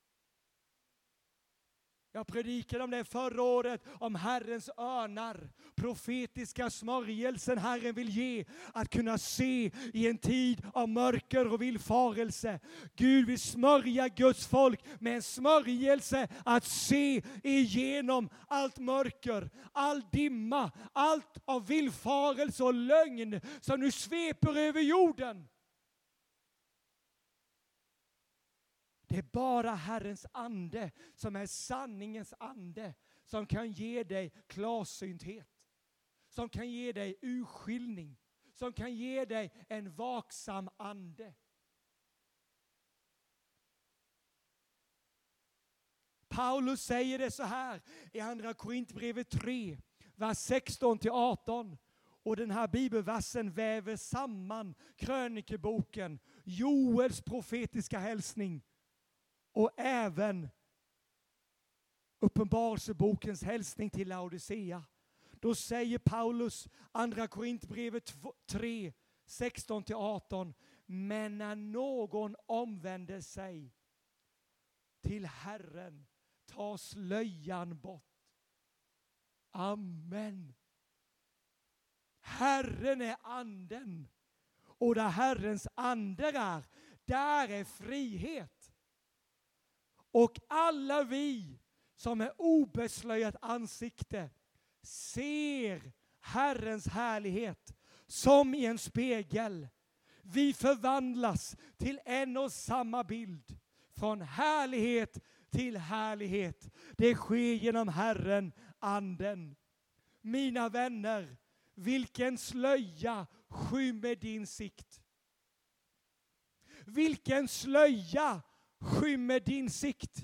Jag predikade om det förra året, om Herrens örnar. Profetiska smörjelsen Herren vill ge. Att kunna se i en tid av mörker och villfarelse. Gud vill smörja Guds folk med en smörjelse att se igenom allt mörker, all dimma, allt av villfarelse och lögn som nu sveper över jorden. Det är bara Herrens ande som är sanningens ande som kan ge dig klarsynthet. Som kan ge dig urskiljning. Som kan ge dig en vaksam ande. Paulus säger det så här i andra Korintierbrevet 3, vers 16-18. Och den här bibelversen väver samman krönikeboken, Joels profetiska hälsning. Och även Uppenbarelsebokens hälsning till Laodicea. Då säger Paulus, andra Korintierbrevet 3, 16-18. Men när någon omvänder sig till Herren tar slöjan bort. Amen. Herren är anden. Och där Herrens ande är, där är frihet. Och alla vi som är obeslöjat ansikte ser Herrens härlighet som i en spegel. Vi förvandlas till en och samma bild. Från härlighet till härlighet. Det sker genom Herren, anden. Mina vänner, vilken slöja skymmer din sikt? Vilken slöja skymmer din sikt?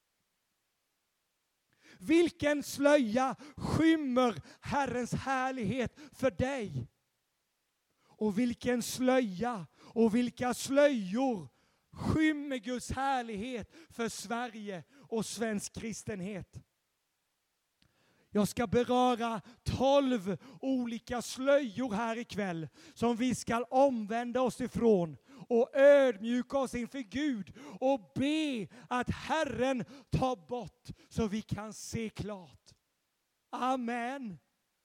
Vilken slöja skymmer Herrens härlighet för dig? Och vilken slöja och vilka slöjor skymmer Guds härlighet för Sverige och svensk kristenhet? Jag ska beröra 12 olika slöjor här ikväll som vi ska omvända oss ifrån och ödmjuka oss inför Gud och be att Herren tar bort så vi kan se klart. Amen.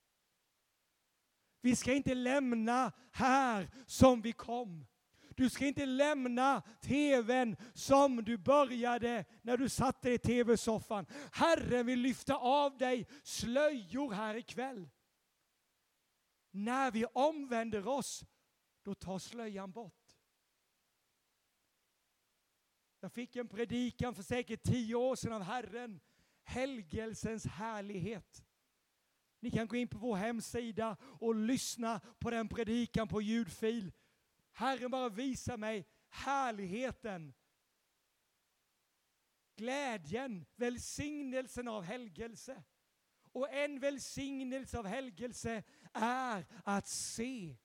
Vi ska inte lämna här som vi kom. Du ska inte lämna tvn som du började när du satt dig i tv-soffan. Herren vill lyfta av dig slöjor här ikväll. När vi omvänder oss, då tar slöjan bort. Jag fick en predikan för säkert 10 år sedan av Herren. Helgelsens härlighet. Ni kan gå in på vår hemsida och lyssna på den predikan på ljudfil. Herren bara visar mig härligheten, glädjen, välsignelsen av helgelse. Och en välsignelse av helgelse är att se.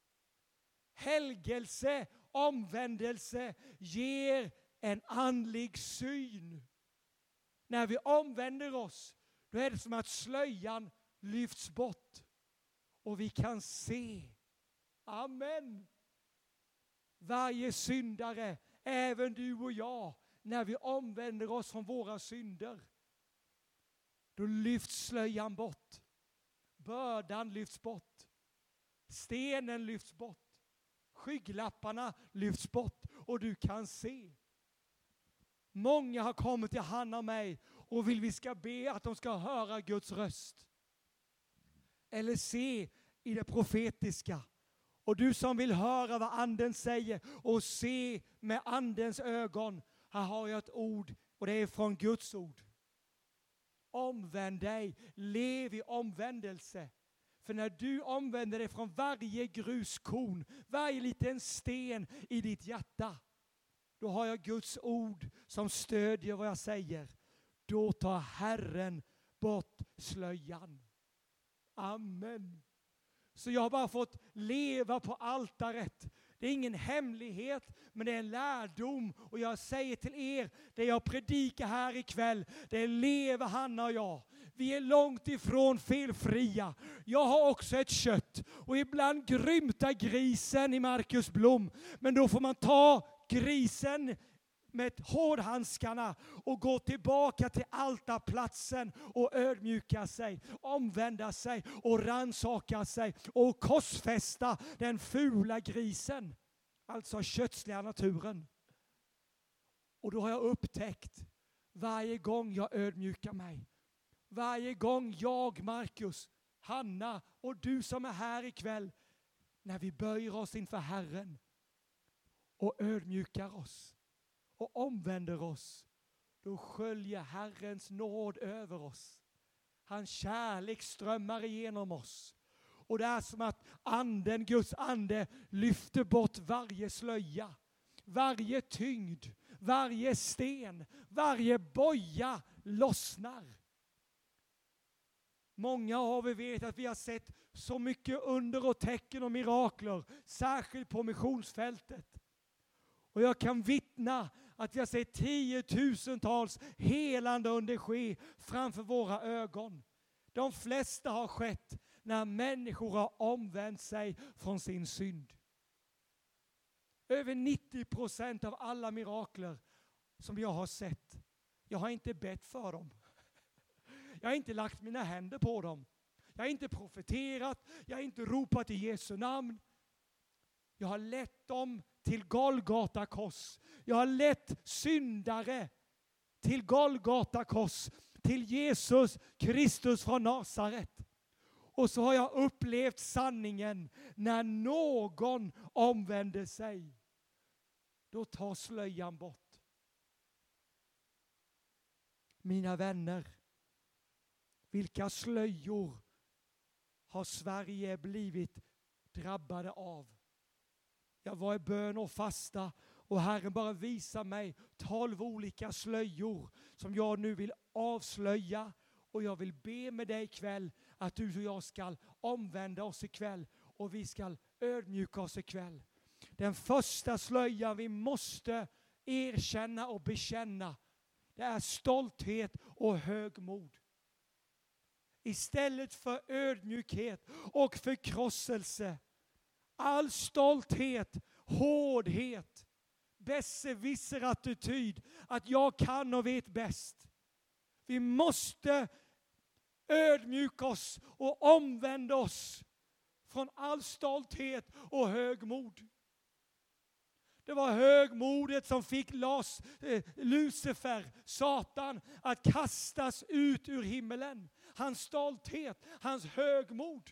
Helgelse, omvändelse ger en andlig syn. När vi omvänder oss, då är det som att slöjan lyfts bort. Och vi kan se. Amen. Varje syndare, även du och jag, när vi omvänder oss från våra synder, då lyfts slöjan bort. Bördan lyfts bort. Stenen lyfts bort. Skygglapparna lyfts bort och du kan se. Många har kommit till Hanna och mig och vill vi ska be att de ska höra Guds röst. Eller se i det profetiska. Och du som vill höra vad anden säger och se med andens ögon. Här har jag ett ord och det är från Guds ord. Omvänd dig, lev i omvändelse. För när du omvänder dig från varje gruskorn, varje liten sten i ditt hjärta, då har jag Guds ord som stödjer vad jag säger. Då tar Herren bort slöjan. Amen. Så jag har bara fått leva på altaret. Det är ingen hemlighet, men det är en lärdom. Och jag säger till er, det jag predikar här ikväll, det lever Hanna och jag. Vi är långt ifrån felfria. Jag har också ett kött. Och ibland grymtar grisen i Marcus Blom. Men då får man ta grisen med hårdhandskarna och gå tillbaka till altarplatsen och ödmjuka sig, omvända sig och ransaka sig och korsfästa den fula grisen, alltså kötsliga naturen. Och då har jag upptäckt varje gång jag ödmjukar mig, varje gång jag, Marcus, Hanna och du som är här ikväll, när vi böjer oss inför Herren och ödmjukar oss och omvänder oss, då sköljer Herrens nåd över oss. Hans kärlek strömmar igenom oss. Och det är som att anden, Guds ande, lyfter bort varje slöja, varje tyngd, varje sten, varje boja lossnar. Många av er vet att vi har sett så mycket under och tecken och mirakler, särskilt på missionsfältet. Och jag kan vittna att vi har sett 10 000-tals helande under ske framför våra ögon. De flesta har skett när människor har omvänt sig från sin synd. Över 90% av alla mirakler som jag har sett, jag har inte bett för dem. Jag har inte lagt mina händer på dem. Jag har inte profeterat, jag har inte ropat i Jesu namn. Jag har lett dem till Golgata kors. Jag har lett syndare till Golgata kors, till Jesus Kristus från Nasaret. Och så har jag upplevt sanningen, när någon omvänder sig, då tar slöjan bort. Mina vänner, vilka slöjor har Sverige blivit drabbade av? Jag var i bön och fasta och Herren bara visar mig 12 olika slöjor som jag nu vill avslöja. Och jag vill be med dig ikväll att du och jag ska omvända oss ikväll och vi ska ödmjuka oss ikväll. Den första slöjan vi måste erkänna och bekänna, det är stolthet och högmod. Istället för ödmjukhet och förkrosselse, all stolthet, hårdhet, besserwisserattityd, att jag kan och vet bäst. Vi måste ödmjuka oss och omvända oss från all stolthet och högmod. Det var högmodet som fick Lucifer, Satan, att kastas ut ur himmelen. Hans stolthet, hans högmod.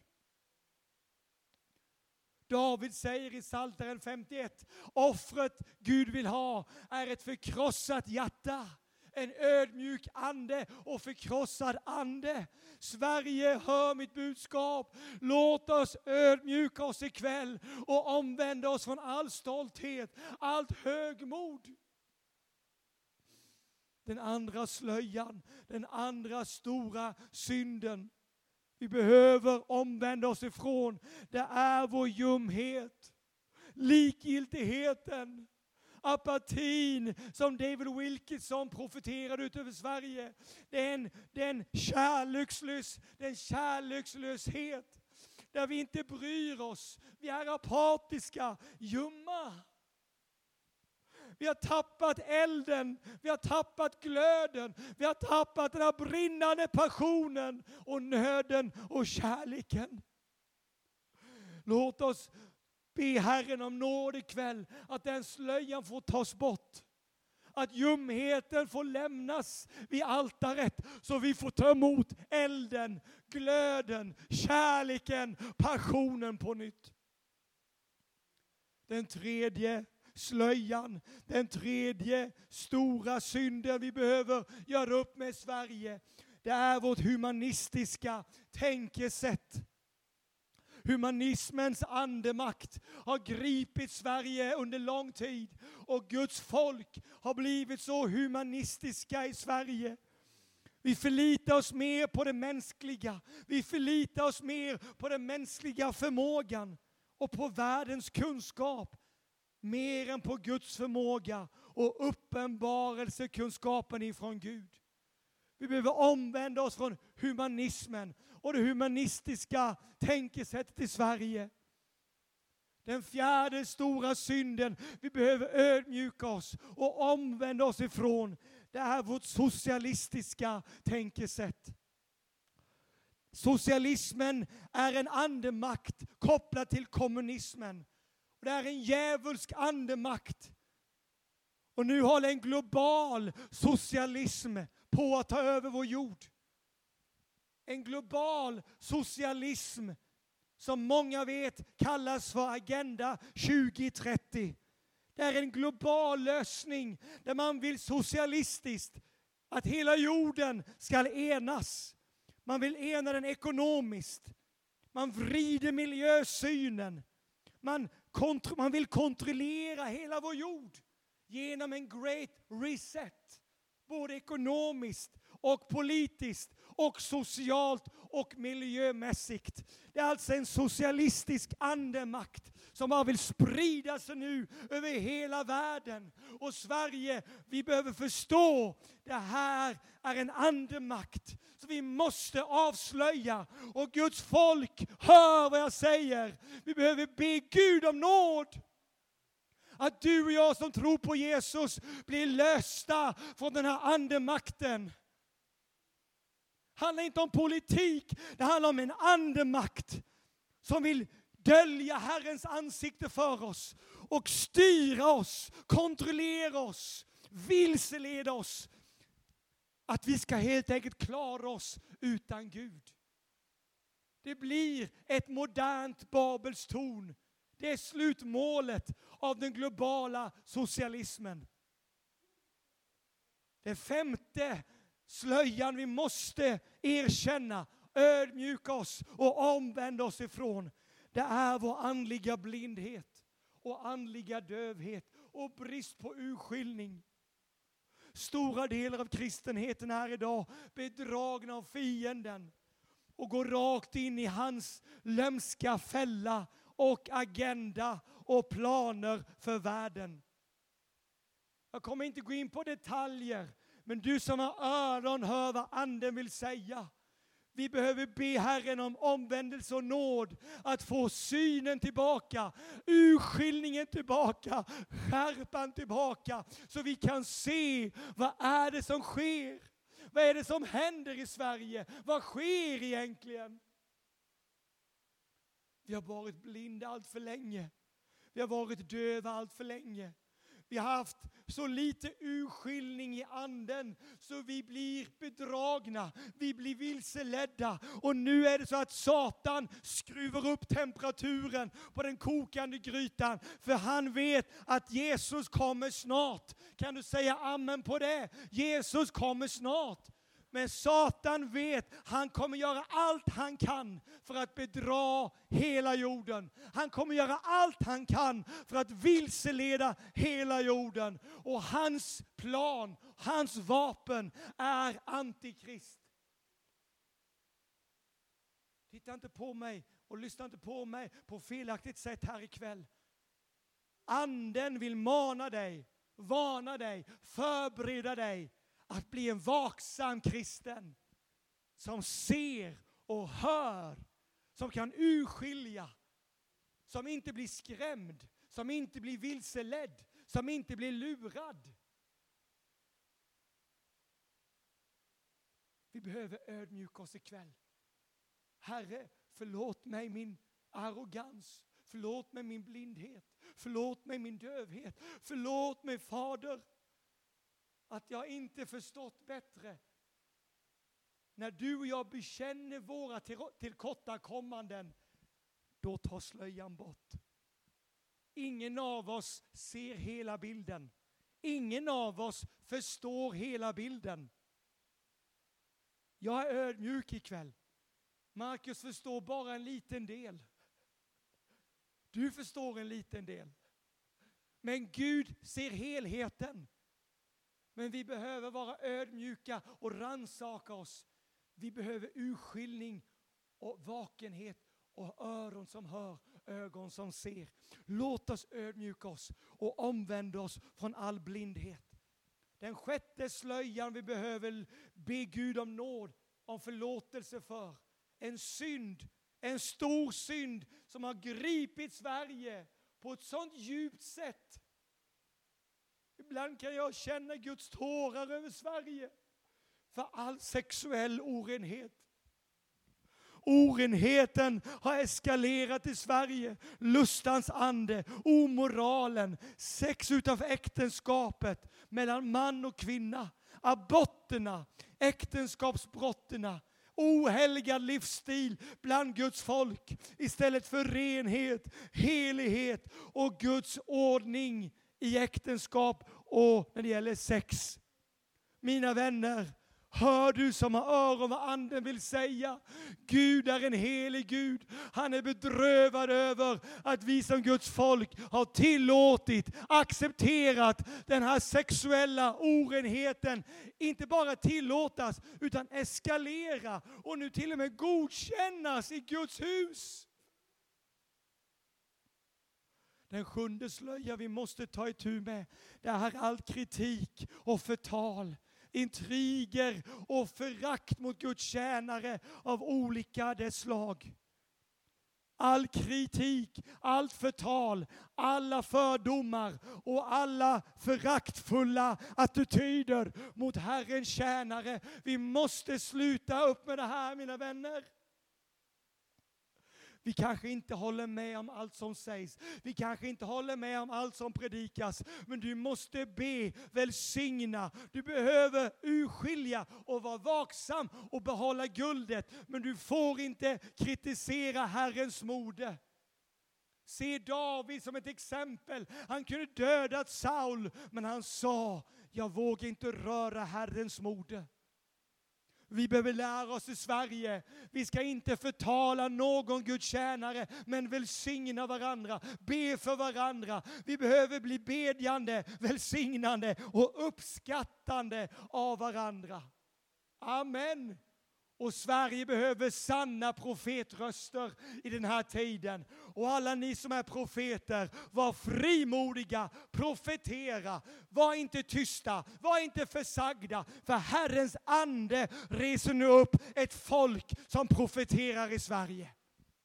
David säger i Psaltaren 51, offret Gud vill ha är ett förkrossat hjärta, en ödmjuk ande och förkrossad ande. Sverige, hör mitt budskap. Låt oss ödmjuka oss ikväll och omvända oss från all stolthet, allt högmod. Den andra slöjan, den andra stora synden vi behöver omvända oss ifrån, det är vår ljumhet, likgiltigheten, apatin som David Wilkinson profeterade ut över Sverige. Den kärlekslöshet där vi inte bryr oss. Vi är apatiska, ljumma. Vi har tappat elden, vi har tappat glöden, vi har tappat den här brinnande passionen och nöden och kärleken. Låt oss be Herren om nåd ikväll, att den slöjan får tas bort. Att ljumheten får lämnas vid altaret, så vi får ta emot elden, glöden, kärleken, passionen på nytt. Den tredje slöjan, den tredje stora synden vi behöver göra upp med Sverige, det är vårt humanistiska tänkesätt. Humanismens andemakt har gripit Sverige under lång tid, och Guds folk har blivit så humanistiska i Sverige. Vi förlitar oss mer på det mänskliga, vi förlitar oss mer på den mänskliga förmågan och på världens kunskap, mer än på Guds förmåga och uppenbarelsekunskapen ifrån Gud. Vi behöver omvända oss från humanismen och det humanistiska tänkesättet i Sverige. Den fjärde stora synden vi behöver ödmjuka oss och omvända oss ifrån, det är vårt socialistiska tänkesätt. Socialismen är en andemakt kopplad till kommunismen. Det är en djävulsk andemakt. Och nu håller en global socialism på att ta över vår jord. En global socialism som många vet kallas för Agenda 2030. Det är en global lösning där man vill socialistiskt att hela jorden ska enas. Man vill ena den ekonomiskt. Man vrider miljösynen. Man vill kontrollera hela vår jord genom en great reset. Både ekonomiskt och politiskt och socialt och miljömässigt. Det är alltså en socialistisk andemakt som bara vill sprida sig nu över hela världen. Och Sverige, vi behöver förstå, det här är en andemakt som vi måste avslöja. Och Guds folk, hör vad jag säger. Vi behöver be Gud om nåd. Att du och jag som tror på Jesus blir lösta från den här andemakten. Det handlar inte om politik, det handlar om en andemakt som vill dölja Herrens ansikte för oss och styra oss, kontrollera oss, vilseleda oss. Att vi ska helt enkelt klara oss utan Gud. Det blir ett modernt Babels torn. Det är slutmålet av den globala socialismen. Det femte slöjan vi måste erkänna, ödmjuka oss och omvända oss ifrån, det är vår andliga blindhet och andliga dövhet och brist på urskiljning. Stora delar av kristenheten här idag bedragna av fienden och går rakt in i hans lömska fälla och agenda och planer för världen. Jag kommer inte gå in på detaljer, men du som har öron hör vad anden vill säga. Vi behöver be Herren om omvändelse och nåd, att få synen tillbaka, urskiljningen tillbaka, skärpan tillbaka, så vi kan se vad är det som sker. Vad är det som händer i Sverige? Vad sker egentligen? Vi har varit blinda allt för länge. Vi har varit döva allt för länge. Vi har haft så lite urskiljning i anden så vi blir bedragna, vi blir vilseledda. Och nu är det så att Satan skruvar upp temperaturen på den kokande grytan. För han vet att Jesus kommer snart. Kan du säga amen på det? Jesus kommer snart. Men Satan vet, han kommer göra allt han kan för att bedra hela jorden. Han kommer göra allt han kan för att vilseleda hela jorden. Och hans plan, hans vapen är antikrist. Titta inte på mig och lyssna inte på mig på felaktigt sätt här ikväll. Anden vill mana dig, varna dig, förbereda dig att bli en vaksam kristen som ser och hör, som kan urskilja, som inte blir skrämd, som inte blir vilseledd, som inte blir lurad. Vi behöver ödmjuka oss ikväll. Herre, förlåt mig min arrogans. Förlåt mig min blindhet. Förlåt mig min dövhet. Förlåt mig, Fader, att jag inte förstått bättre. När du och jag bekänner våra tillkortakommanden, då tar slöjan bort. Ingen av oss ser hela bilden. Ingen av oss förstår hela bilden. Jag är ödmjuk ikväll. Marcus förstår bara en liten del. Du förstår en liten del. Men Gud ser helheten. Men vi behöver vara ödmjuka och rannsaka oss. Vi behöver urskiljning och vakenhet och öron som hör, ögon som ser. Låt oss ödmjuka oss och omvända oss från all blindhet. Den sjätte slöjan vi behöver be Gud om nåd, om förlåtelse för. En synd, en stor synd som har gripit Sverige på ett sånt djupt sätt. Ibland kan jag känna Guds tårar över Sverige för all sexuell orenhet. Orenheten har eskalerat i Sverige. Lustans ande, omoralen, sex utanför äktenskapet mellan man och kvinna, aborterna, äktenskapsbrotterna, ohelgad livsstil bland Guds folk istället för renhet, helighet och Guds ordning i äktenskap och när det gäller sex. Mina vänner, hör du som har öron vad anden vill säga? Gud är en helig Gud. Han är bedrövad över att vi som Guds folk har tillåtit, accepterat den här sexuella orenheten. Inte bara tillåtas utan eskalera och nu till och med godkännas i Guds hus. Den sjunde slöja vi måste ta itu med, det är all kritik och förtal. Intriger och förakt mot Guds tjänare av olika dess slag. All kritik, allt förtal, alla fördomar och alla föraktfulla attityder mot Herrens tjänare. Vi måste sluta upp med det här, mina vänner. Vi kanske inte håller med om allt som sägs. Vi kanske inte håller med om allt som predikas. Men du måste be, välsigna. Du behöver urskilja och vara vaksam och behålla guldet. Men du får inte kritisera Herrens mode. Se David som ett exempel. Han kunde dödat Saul, men han sa, jag vågar inte röra Herrens mode. Vi behöver lära oss i Sverige. Vi ska inte förtala någon Guds tjänare, men välsigna varandra. Be för varandra. Vi behöver bli bedjande, välsignande och uppskattande av varandra. Amen. Och Sverige behöver sanna profetröster i den här tiden. Och alla ni som är profeter, var frimodiga, profetera. Var inte tysta, var inte försagda. För Herrens ande reser nu upp ett folk som profeterar i Sverige.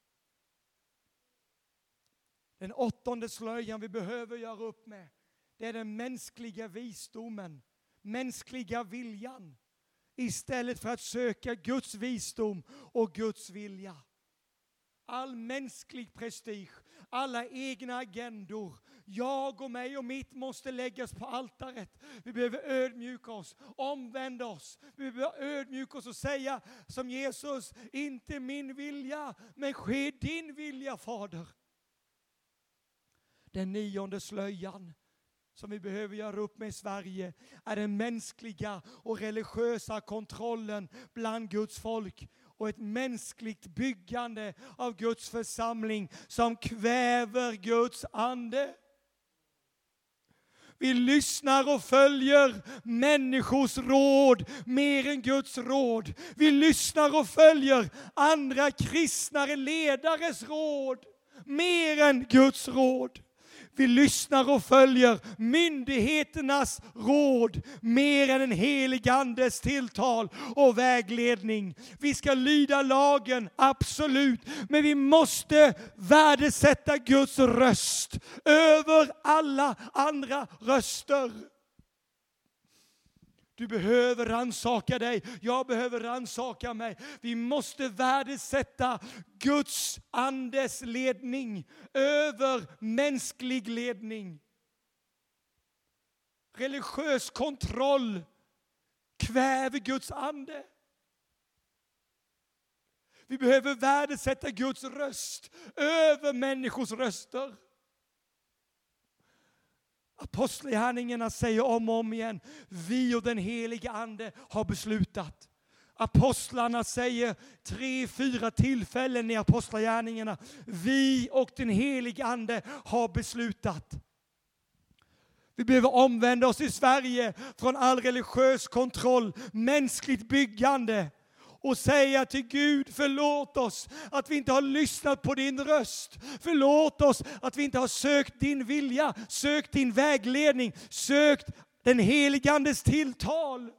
Den åttonde slöjan vi behöver göra upp med, det är den mänskliga visdomen, mänskliga viljan. Istället för att söka Guds visdom och Guds vilja. All mänsklig prestige, alla egna agendor Jag och mig och mitt måste läggas på altaret. Vi behöver ödmjuka oss, omvända oss. Vi behöver ödmjuka oss och säga som Jesus, inte min vilja, men ske din vilja, Fader. Den 9:e slöjan som vi behöver göra upp med i Sverige är den mänskliga och religiösa kontrollen bland Guds folk och ett mänskligt byggande av Guds församling som kväver Guds ande. Vi lyssnar och följer människors råd mer än Guds råd. Vi lyssnar och följer andra kristnare ledares råd mer än Guds råd. Vi lyssnar och följer myndigheternas råd mer än en helig andes tilltal och vägledning. Vi ska lyda lagen, absolut. Men vi måste värdesätta Guds röst över alla andra röster. Du behöver rannsaka dig. Jag behöver rannsaka mig. Vi måste värdesätta Guds andes ledning över mänsklig ledning. Religiös kontroll kväver Guds ande. Vi behöver värdesätta Guds röst över människors röster. Apostlagärningarna säger om och om igen, vi och den heliga ande har beslutat. Apostlarna säger 3-4 tillfällen i apostlagärningarna, vi och den heliga ande har beslutat. Vi behöver omvända oss i Sverige från all religiös kontroll, mänskligt byggande. Och säga till Gud, förlåt oss att vi inte har lyssnat på din röst. Förlåt oss att vi inte har sökt din vilja, sökt din vägledning, sökt den helige andes tilltal.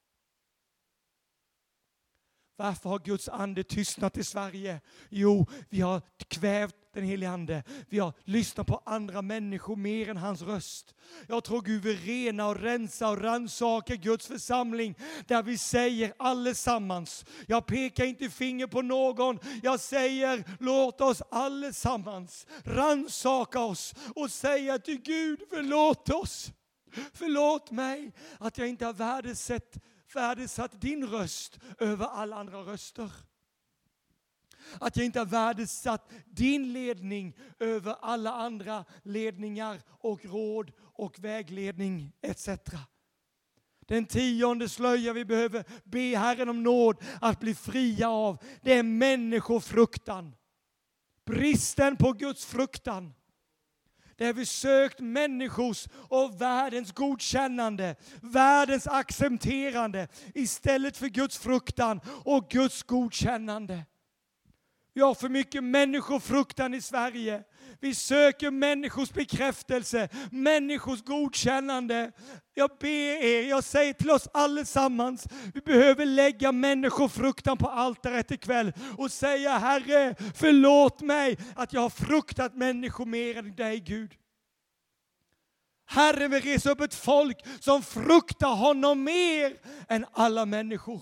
Varför har Guds ande tystnat i Sverige? Jo, vi har kvävt den helige ande. Vi har lyssnat på andra människor mer än hans röst. Jag tror Gud vill rena och rensa och rannsaka Guds församling. Där vi säger allesammans. Jag pekar inte finger på någon. Jag säger låt oss allesammans rannsaka oss. Och säga till Gud, förlåt oss. Förlåt mig att jag inte har värdesatt din röst över alla andra röster. Att jag inte har värdesatt din ledning över alla andra ledningar och råd och vägledning etc. Den 10:e slöja vi behöver be Herren om nåd att bli fria av, det är människofruktan. Bristen på Guds fruktan. Det har vi sökt människors och världens godkännande, världens accepterande istället för Guds fruktan och Guds godkännande. Vi har för mycket människofruktan i Sverige. Vi söker människors bekräftelse, människors godkännande. Jag ber er, jag säger till oss allesammans, vi behöver lägga människofruktan på altaret ikväll och säga, Herre, förlåt mig att jag har fruktat människor mer än dig, Gud. Herre vill resa upp ett folk som fruktar honom mer än alla människor.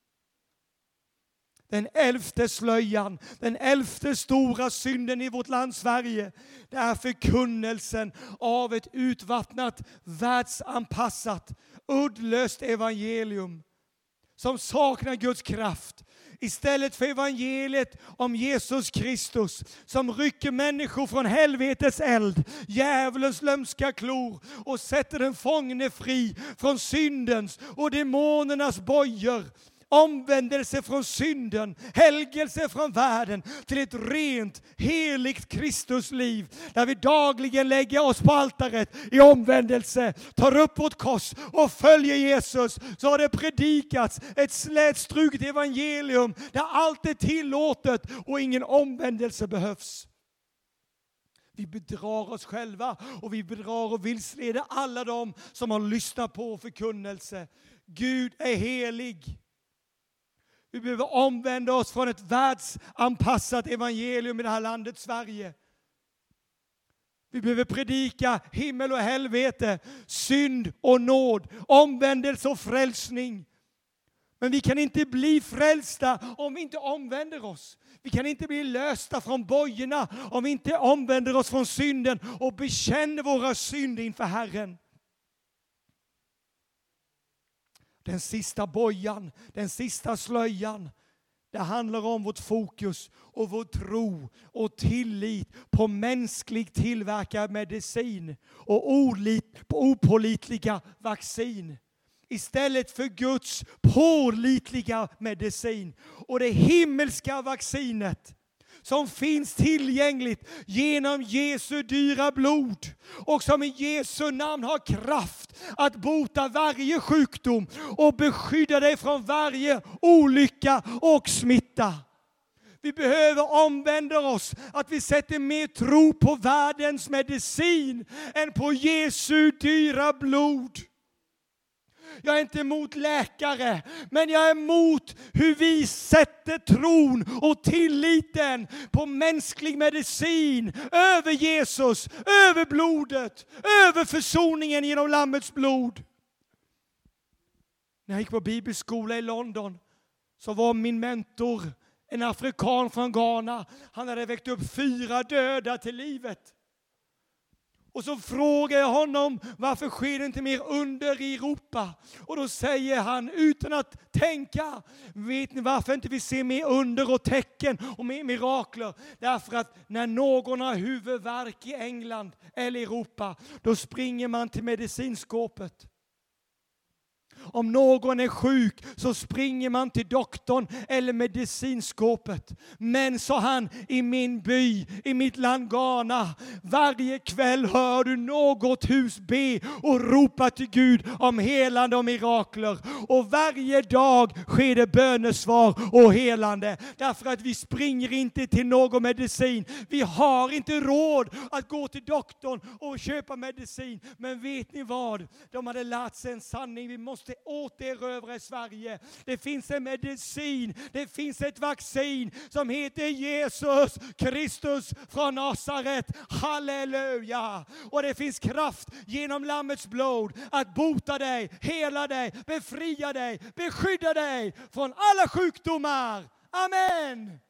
Den 11:e slöjan, den 11:e stora synden i vårt land Sverige, det är förkunnelsen av ett utvattnat, världsanpassat, uddlöst evangelium som saknar Guds kraft. Istället för evangeliet om Jesus Kristus som rycker människor från helvetets eld, djävulens lömska klor och sätter den fångne fri från syndens och demonernas bojor. Omvändelse från synden, helgelse från världen till ett rent, heligt Kristusliv. Där vi dagligen lägger oss på altaret i omvändelse, tar upp vårt kors och följer Jesus. Så har det predikats ett slätstruket evangelium där allt är tillåtet och ingen omvändelse behövs. Vi bedrar oss själva och vi bedrar och vilsleder alla de som har lyssnat på förkunnelse. Gud är helig. Vi behöver omvända oss från ett världsanpassat evangelium i det här landet Sverige. Vi behöver predika himmel och helvete, synd och nåd, omvändelse och frälsning. Men vi kan inte bli frälsta om vi inte omvänder oss. Vi kan inte bli lösta från bojorna om vi inte omvänder oss från synden och bekänner våra synder inför Herren. Den sista bojan, den sista slöjan, det handlar om vårt fokus och vår tro och tillit på mänskligt tillverkad medicin och opålitliga vaccin. Istället för Guds pålitliga medicin och det himmelska vaccinet som finns tillgängligt genom Jesu dyra blod och som i Jesu namn har kraft att bota varje sjukdom och beskydda dig från varje olycka och smitta. Vi behöver omvända oss, att vi sätter mer tro på världens medicin än på Jesu dyra blod. Jag är inte emot läkare, men jag är emot hur vi sätter tron och tilliten på mänsklig medicin över Jesus, över blodet, över försoningen genom Lammets blod. När jag gick på bibelskola i London så var min mentor en afrikan från Ghana. Han hade väckt upp 4 döda till livet. Och så frågar jag honom, varför sker det inte mer under i Europa? Och då säger han utan att tänka, vet ni varför inte vi ser mer under och tecken och mer mirakler? Därför att när någon har huvudvärk i England eller Europa, då springer man till medicinskåpet. Om någon är sjuk så springer man till doktorn eller medicinskåpet. Men sa han, i min by, i mitt land Ghana, varje kväll hör du något hus be och ropa till Gud om helande och mirakler. Och varje dag sker det bönesvar och helande. Därför att vi springer inte till någon medicin. Vi har inte råd att gå till doktorn och köpa medicin. Men vet ni vad? De hade lärt sig en sanning. Vi måste återerövra i Sverige. Det finns en medicin, det finns ett vaccin som heter Jesus Kristus från Nasaret. Halleluja! Och det finns kraft genom Lammets blod att bota dig, hela dig, befria dig, beskydda dig från alla sjukdomar. Amen!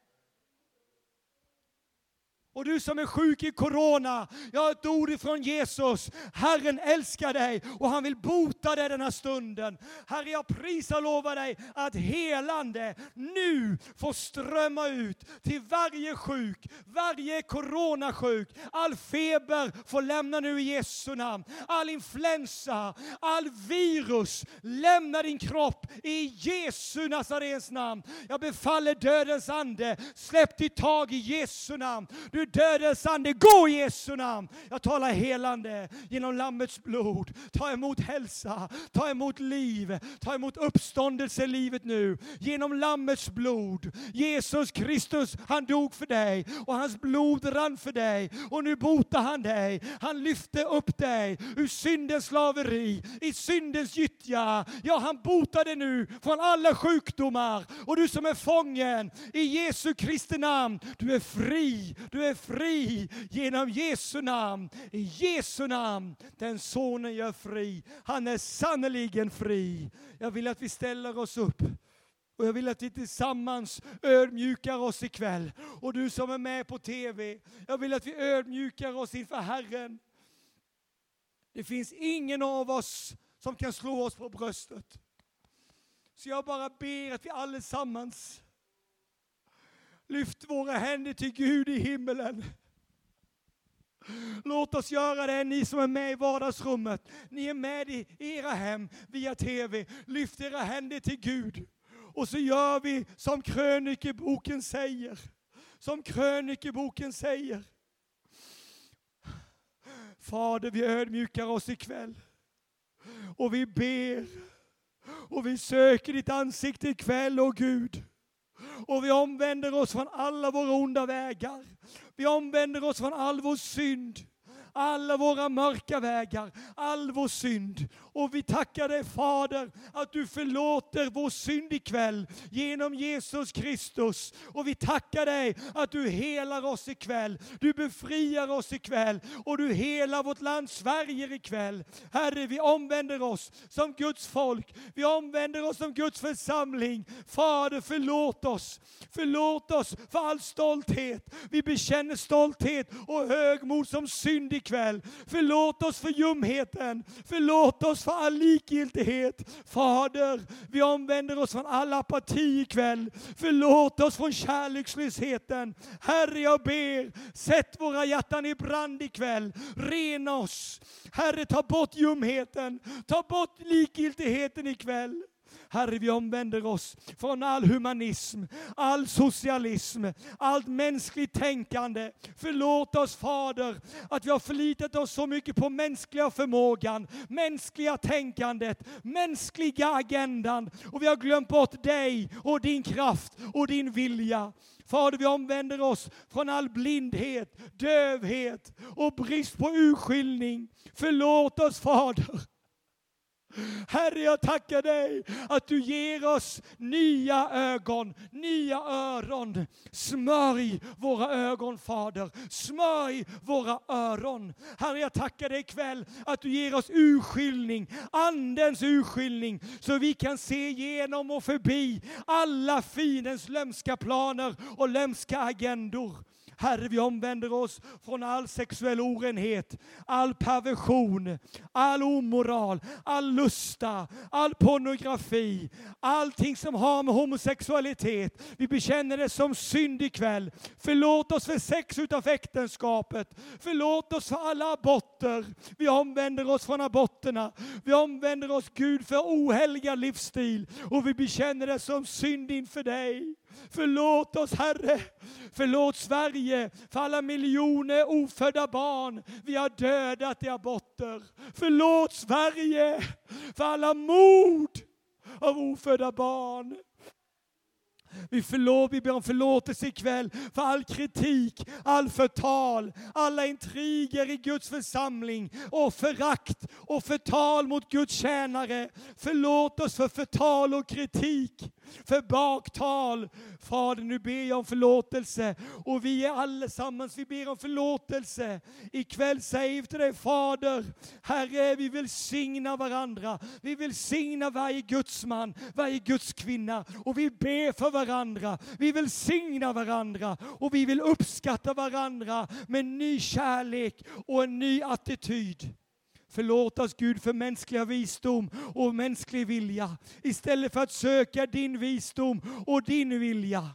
Och du som är sjuk i corona, jag har ett ord ifrån Jesus. Herren älskar dig och han vill bota dig den här stunden. Herre, jag prisar och lovar dig att helande nu får strömma ut till varje sjuk, varje coronasjuk. All feber får lämna nu i Jesu namn. All influensa, all virus, lämna din kropp i Jesu Nazarens namn. Jag befaller dödens ande, släpp ditt tag i Jesu namn. Du dödens ande, gå i Jesu namn. Jag talar helande genom Lammets blod. Ta emot hälsa, ta emot liv, ta emot uppståndelse i livet nu. Genom Lammets blod. Jesus Kristus, han dog för dig och hans blod rann för dig. Och nu botar han dig. Han lyfter upp dig ur syndens slaveri, i syndens gyttja. Ja, han botar dig nu från alla sjukdomar. Och du som är fången i Jesu Kristi namn, du är fri. Du är fri genom Jesu namn. I Jesu namn. Den sonen gör fri. Han är sannoliken fri. Jag vill att vi ställer oss upp. Och jag vill att vi tillsammans ödmjukar oss ikväll. Och du som är med på tv. Jag vill att vi ödmjukar oss inför Herren. Det finns ingen av oss som kan slå oss på bröstet. Så jag bara ber att vi allesammans lyft våra händer till Gud i himmelen. Låt oss göra det, ni som är med i vardagsrummet. Ni är med i era hem via tv. Lyft era händer till Gud. Och så gör vi som krönikeboken säger. Som krönikeboken säger. Fader, vi ödmjukar oss ikväll. Och vi ber. Och vi söker ditt ansikte ikväll, åh Gud. Och vi omvänder oss från alla våra onda vägar. Vi omvänder oss från all vår synd. Alla våra mörka vägar. All vår synd. Och vi tackar dig, Fader, att du förlåter vår synd ikväll genom Jesus Kristus. Och vi tackar dig att du helar oss ikväll. Du befriar oss ikväll och du helar vårt land Sverige ikväll. Herre, vi omvänder oss som Guds folk. Vi omvänder oss som Guds församling. Fader, förlåt oss. Förlåt oss för all stolthet. Vi bekänner stolthet och högmod som synd ikväll. Förlåt oss för ljumheten. Förlåt oss för all likgiltighet. Fader, vi omvänder oss från all apati ikväll. Förlåt oss från kärlekslösheten. Herre, jag ber, sätt våra hjärtan i brand ikväll. Rena oss. Herre, ta bort ljumheten. Ta bort likgiltigheten ikväll. Herre, vi omvänder oss från all humanism, all socialism, allt mänskligt tänkande. Förlåt oss, Fader, att vi har förlitat oss så mycket på mänskliga förmågan, mänskliga tänkandet, mänskliga agendan. Och vi har glömt bort dig och din kraft och din vilja. Fader, vi omvänder oss från all blindhet, dövhet och brist på urskiljning. Förlåt oss, Fader. Herre, jag tackar dig att du ger oss nya ögon, nya öron. Smörj våra ögon, Fader. Smörj våra öron. Herre, jag tackar dig ikväll att du ger oss urskiljning, andens urskiljning, så vi kan se igenom och förbi alla fiendens lömska planer och lömska agendor. Herre, vi omvänder oss från all sexuell orenhet, all perversion, all omoral, all lusta, all pornografi, allting som har med homosexualitet. Vi bekänner det som synd ikväll. Förlåt oss för sex utanför äktenskapet. Förlåt oss för alla aborter. Vi omvänder oss från aborterna. Vi omvänder oss, Gud, för ohelgad livsstil. Och vi bekänner det som synd inför dig. Förlåt oss, Herre. Förlåt Sverige för alla miljoner ofödda barn vi har dödat i aborter. Förlåt Sverige för alla mord av ofödda barn. Vi ber om förlåtelse ikväll för all kritik, all förtal, alla intriger i Guds församling och förakt och förtal mot Guds tjänare. Förlåt oss för förtal och kritik, för baktal. Fader, nu ber jag om förlåtelse och vi är allesammans, vi ber om förlåtelse. Ikväll säger vi till dig, Fader, Herre, vi vill signa varandra. Vi vill signa varje Guds man, varje Guds kvinna, och vi ber för varandra. Vi vill signa varandra och vi vill uppskatta varandra med ny kärlek och en ny attityd. Förlåt oss, Gud, för mänskliga visdom och mänsklig vilja, istället för att söka din visdom och din vilja.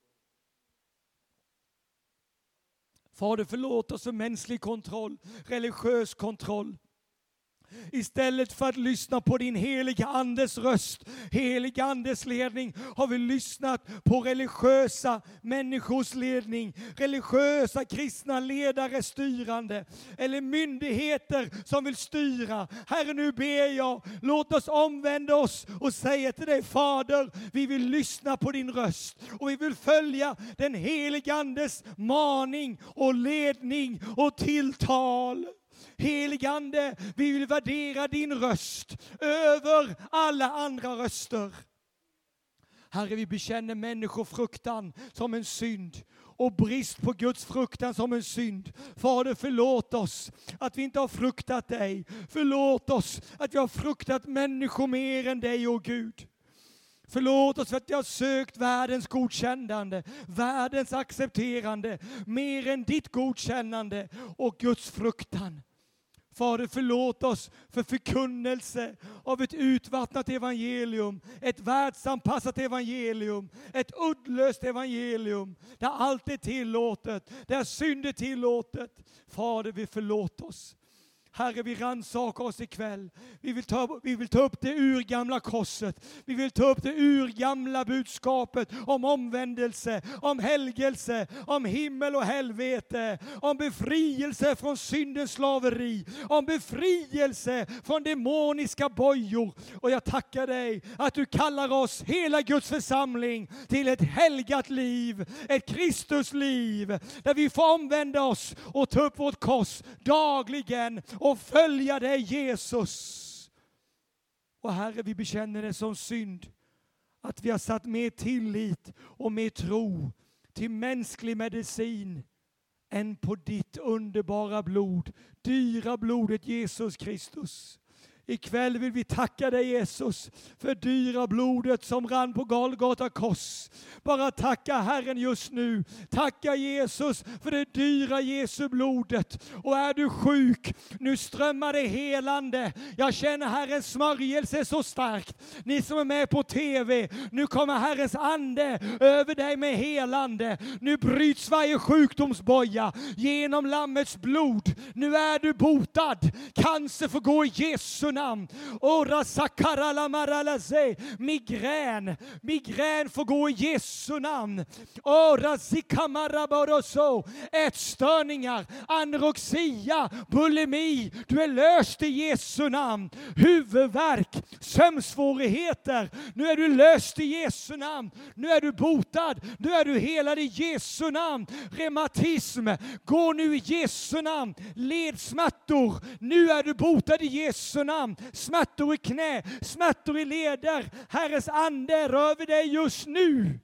Fader, förlåt oss för mänsklig kontroll, religiös kontroll. Istället för att lyssna på din heliga andes röst, heliga andes ledning, har vi lyssnat på religiösa människors ledning, religiösa kristna ledare styrande, eller myndigheter som vill styra. Herre, nu ber jag, låt oss omvända oss och säga till dig, Fader, vi vill lyssna på din röst och vi vill följa den heliga andes maning och ledning och tilltal. Helige Ande, vi vill värdera din röst över alla andra röster. Herre, vi bekänner människofruktan som en synd och brist på Guds fruktan som en synd. Fader, förlåt oss att vi inte har fruktat dig. Förlåt oss att vi har fruktat människor mer än dig, åh Gud. Förlåt oss för att jag har sökt världens godkännande, världens accepterande, mer än ditt godkännande och Guds fruktan. Fader, förlåt oss för förkunnelse av ett utvattnat evangelium, ett världsanpassat evangelium, ett uddlöst evangelium, där allt är tillåtet, där synd är tillåtet. Fader, vi förlåt oss. Herre, vi rannsakar oss ikväll. Vi vill ta upp det urgamla korset. Vi vill ta upp det urgamla budskapet om omvändelse, om helgelse, om himmel och helvete, om befrielse från syndens slaveri, om befrielse från demoniska bojor. Och jag tackar dig att du kallar oss, hela Guds församling, till ett helgat liv, ett Kristusliv, där vi får omvända oss och ta upp vårt kors dagligen och följa dig, Jesus. Och Herre, vi bekänner det som synd att vi har satt mer tillit och mer tro till mänsklig medicin än på ditt underbara blod, dyra blodet Jesus Kristus. Ikväll vill vi tacka dig Jesus för dyra blodet som rann på Golgata kors. Bara tacka Herren just nu. Tacka Jesus för det dyra Jesu blodet. Och är du sjuk, nu strömmar det helande. Jag känner Herrens smörjelse så starkt. Ni som är med på TV, nu kommer Herrens ande över dig med helande. Nu bryts varje sjukdomsboja genom Lammets blod. Nu är du botad. Cancer får gå i Jesu namn. Ora sakarala maralase. Migrän får gå i Jesu namn. Ora sikamaraboroso. Ätstörningar, anorexia, bulimi. Du är löst i Jesu namn. Huvudvärk, sömnsvårigheter. Nu är du löst i Jesu namn. Nu är du botad. Nu är du helad i Jesu namn. Reumatism, gå nu i Jesu namn. Ledsmärtor, nu är du botad i Jesu namn. Smärtor i knä, smärtor i leder. Herrens ande rör dig just nu.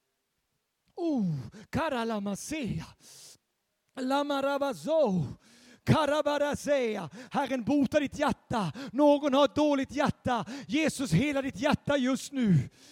Karalamasea. Lamarabazo. Karabarasea. Herren botar ditt hjärta. Någon har ett dåligt hjärta. Jesus helar ditt hjärta just nu.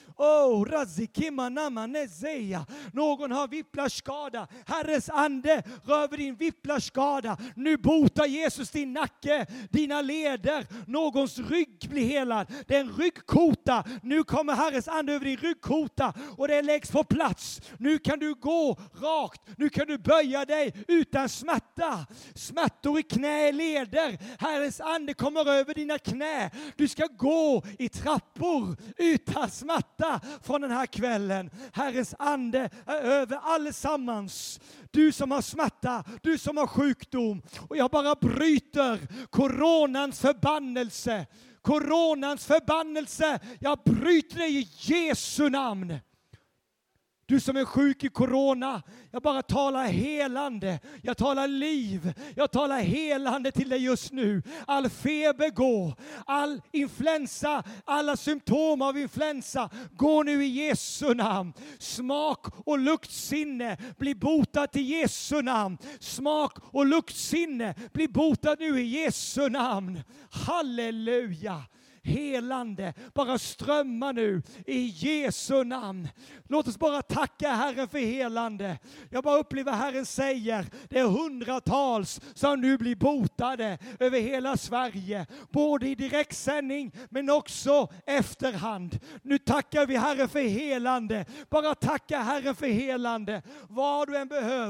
Någon har whiplashskada. Herrens ande rör din whiplashskada. Nu botar Jesus din nacke, dina leder. Någons rygg blir helad. Det är en ryggkota. Nu kommer Herrens ande över din ryggkota och det läggs på plats. Nu kan du gå rakt. Nu kan du böja dig utan smärta. Smärtor i knä, leder. Herrens ande kommer över dina knä. Du ska gå i trappor utan smärta. Från den här kvällen. Herrens ande är över allesammans. Du som har smärta, du som har sjukdom. Och jag bara bryter coronans förbannelse. Coronans förbannelse. Jag bryter dig i Jesu namn. Du som är sjuk i corona, jag bara talar helande. Jag talar liv. Jag talar helande till dig just nu. All feber går. All influensa, alla symptom av influensa går nu i Jesu namn. Smak och luktsinne blir botat i Jesu namn. Smak och luktsinne blir botat nu i Jesu namn. Halleluja. Helande bara strömmar nu i Jesu namn. Låt oss bara tacka Herren för helande. Jag bara upplever Herren säger, det är hundratals som nu blir botade över hela Sverige. Både i direktsändning men också efterhand. Nu tackar vi Herren för helande. Bara tacka Herren för helande. Vad du än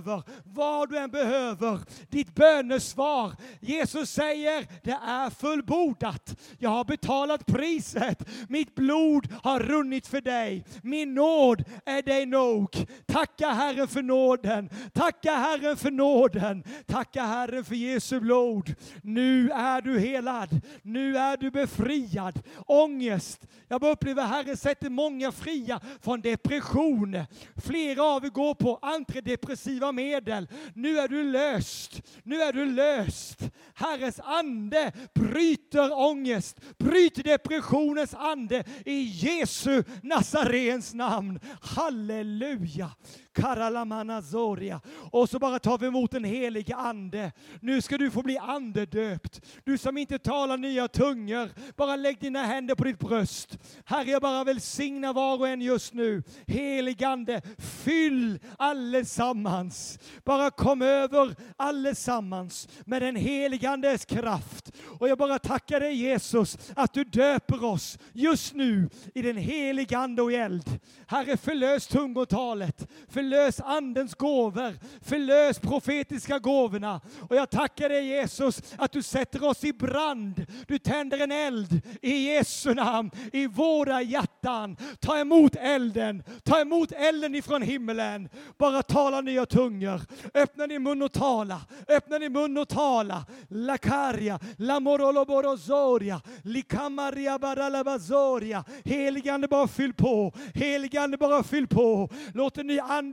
behöver. Ditt bönesvar. Jesus säger, det är fullbordat. Jag har betalat priset. Mitt blod har runnit för dig. Min nåd är dig nog. Tacka Herren för nåden. Tacka Herren för nåden. Tacka Herren för Jesu blod. Nu är du helad. Nu är du befriad. Ångest. Jag bara upplever Herren sätter många fria från depression. Flera av er går på antidepressiva medel. Nu är du löst. Nu är du löst. Herrens ande bryter ångest. Bryter depressionens ande i Jesu Nazarens namn. Halleluja. Karalamanazoria. Och så bara tar vi emot den heliga ande. Nu ska du få bli andedöpt. Du som inte talar nya tungor, bara lägg dina händer på ditt bröst. Herre, jag bara välsigna var och en just nu. Helig ande, fyll allesammans. Bara kom över allesammans med den heliga andes kraft. Och jag bara tackar dig Jesus att du döper oss just nu i den heliga ande och eld. Herre, förlös tungotalet. Förlös andens gåvor. Förlös profetiska gåvorna. Och jag tackar dig Jesus att du sätter oss i brand. Du tänder en eld i Jesu namn i våra hjärtan. Ta emot elden. Ta emot elden ifrån himmelen. Bara tala nya tungor. Öppna din mun och tala. Öppna din mun och tala. Lakaria, lamoroloborozoria, likamaria baralabazoria. Heligande bara fyll på. Heligande bara fyll på. Låt en ny ande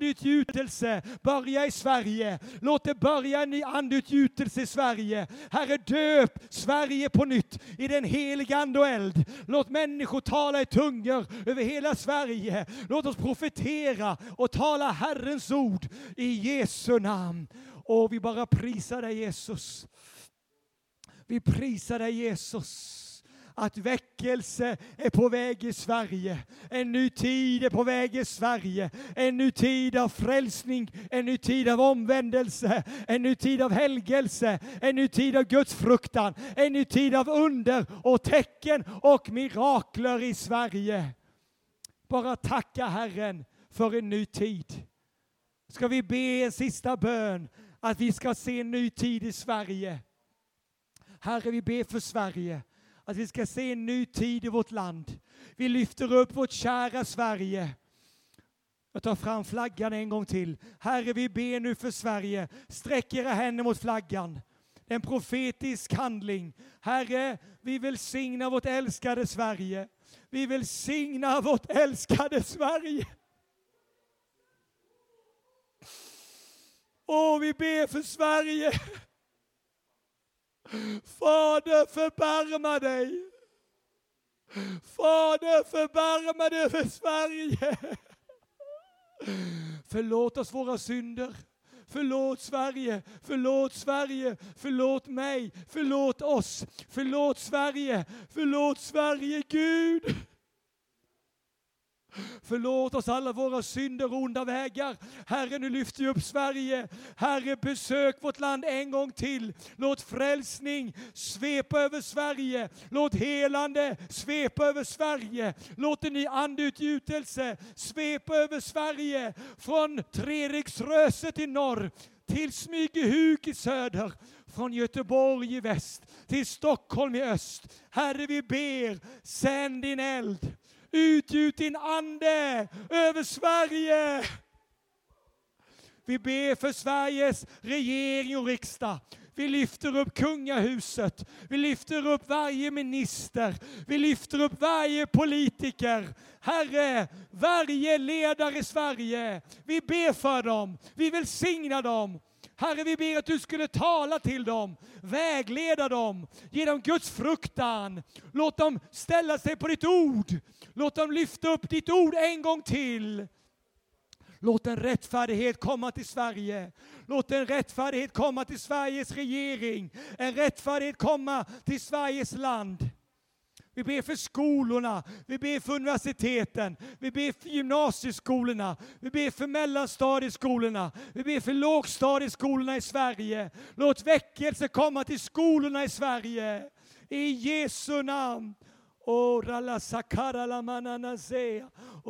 andutgjutelse börja i Sverige. Låt det börja en ny andutgjutelse i Sverige. Herre, döp Sverige på nytt i den heliga ande och eld. Låt människor tala i tungor över hela Sverige. Låt oss profetera och tala Herrens ord i Jesu namn. Och vi bara prisar dig, Jesus. Vi prisar dig, Jesus. Att väckelse är på väg i Sverige. En ny tid är på väg i Sverige. En ny tid av frälsning. En ny tid av omvändelse. En ny tid av helgelse. En ny tid av Guds fruktan. En ny tid av under och tecken och mirakler i Sverige. Bara tacka Herren för en ny tid. Ska vi be en sista bön att vi ska se en ny tid i Sverige. Herre, vi ber för Sverige. Att vi ska se en ny tid i vårt land. Vi lyfter upp vårt kära Sverige. Jag tar fram flaggan en gång till. Herre, vi ber nu för Sverige. Sträck era händer mot flaggan. En profetisk handling. Herre, vi vill signa vårt älskade Sverige. Vi vill signa vårt älskade Sverige. Vi ber för Sverige. Fader, förbarma dig. Fader, förbarma dig för Sverige. Förlåt oss våra synder. Förlåt Sverige, förlåt Sverige, förlåt mig, förlåt oss, förlåt Sverige, Gud. Förlåt oss alla våra synder och onda vägar. Herre, nu lyfter vi upp Sverige. Herre, besök vårt land en gång till. Låt frälsning svepa över Sverige. Låt helande svepa över Sverige. Låt en ny andutgjutelse svepa över Sverige. Från Treriksröse till norr, till Smygehuk i söder. Från Göteborg i väst till Stockholm i öst. Herre, vi ber, sänd din eld. Utgjut din ande över Sverige. Vi ber för Sveriges regering och riksdag. Vi lyfter upp kungahuset. Vi lyfter upp varje minister. Vi lyfter upp varje politiker. Herre, varje ledare i Sverige. Vi ber för dem. Vi vill signa dem. Herre, vi ber att du skulle tala till dem, vägleda dem, ge dem Guds fruktan. Låt dem ställa sig på ditt ord. Låt dem lyfta upp ditt ord en gång till. Låt en rättfärdighet komma till Sverige. Låt en rättfärdighet komma till Sveriges regering. En rättfärdighet komma till Sveriges land. Vi ber för skolorna, vi ber för universiteten, vi ber för gymnasieskolorna, vi ber för mellanstadieskolorna, vi ber för lågstadieskolorna i Sverige. Låt väckelse komma till skolorna i Sverige. I Jesu namn. Rala sakara la mananasea.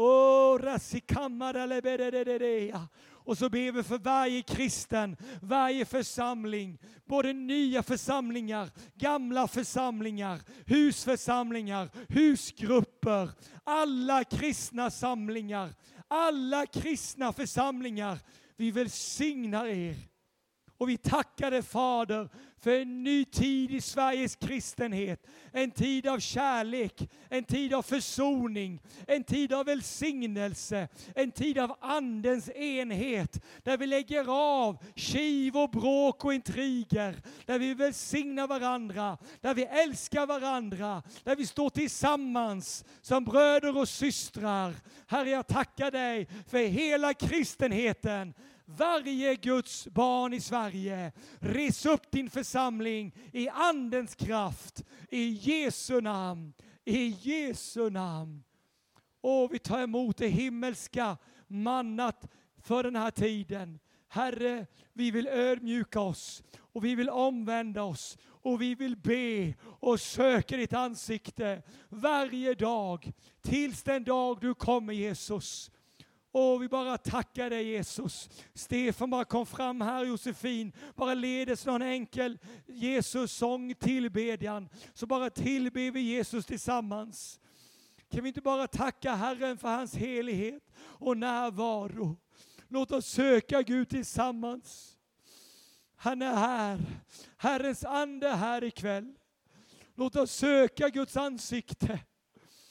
Rasikamara leberededea. Och så ber vi för varje kristen, varje församling, både nya församlingar, gamla församlingar, husförsamlingar, husgrupper, alla kristna samlingar, alla kristna församlingar. Vi välsignar er. Och vi tackar dig, Fader, för en ny tid i Sveriges kristenhet. En tid av kärlek, en tid av försoning, en tid av välsignelse, en tid av andens enhet. Där vi lägger av kiv och bråk och intriger. Där vi välsignar varandra, där vi älskar varandra, där vi står tillsammans som bröder och systrar. Herre, jag tackar dig för hela kristenheten. Varje Guds barn i Sverige, res upp din församling i andens kraft, i Jesu namn, i Jesu namn. Och vi tar emot det himmelska mannat för den här tiden. Herre, vi vill ödmjuka oss och vi vill omvända oss och vi vill be och söka ditt ansikte varje dag tills den dag du kommer, Jesus. Och vi bara tackar dig, Jesus. Stefan bara kom fram här, Josefin. Bara ledes någon enkel Jesus-sång, tillbedjan. Så bara tillber vi Jesus tillsammans. Kan vi inte bara tacka Herren för hans helighet och närvaro? Låt oss söka Gud tillsammans. Han är här. Herrens ande är här ikväll. Låt oss söka Guds ansikte.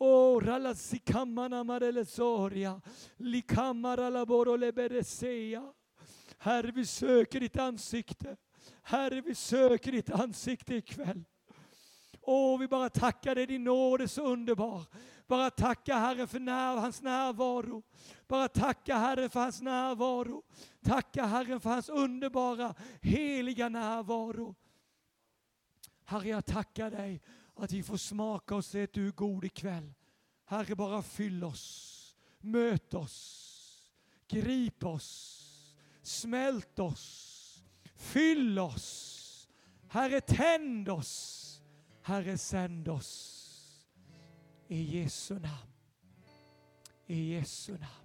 Ralla sikamana marelesoria. Likamara laboro lebereseia. Herre, vi söker ditt ansikte. Herre, vi söker ditt ansikte ikväll. Vi bara tackar dig, din nåd är så underbar. Bara tacka Herre för hans närvaro. Bara tacka Herre för hans närvaro. Tacka Herre för hans underbara, heliga närvaro. Herre, jag tackar dig att vi får smaka och se att du är god ikväll. Herre, bara fyll oss. Möt oss. Grip oss. Smält oss. Fyll oss. Herre, tänd oss. Herre, sänd oss. I Jesu namn. I Jesu namn.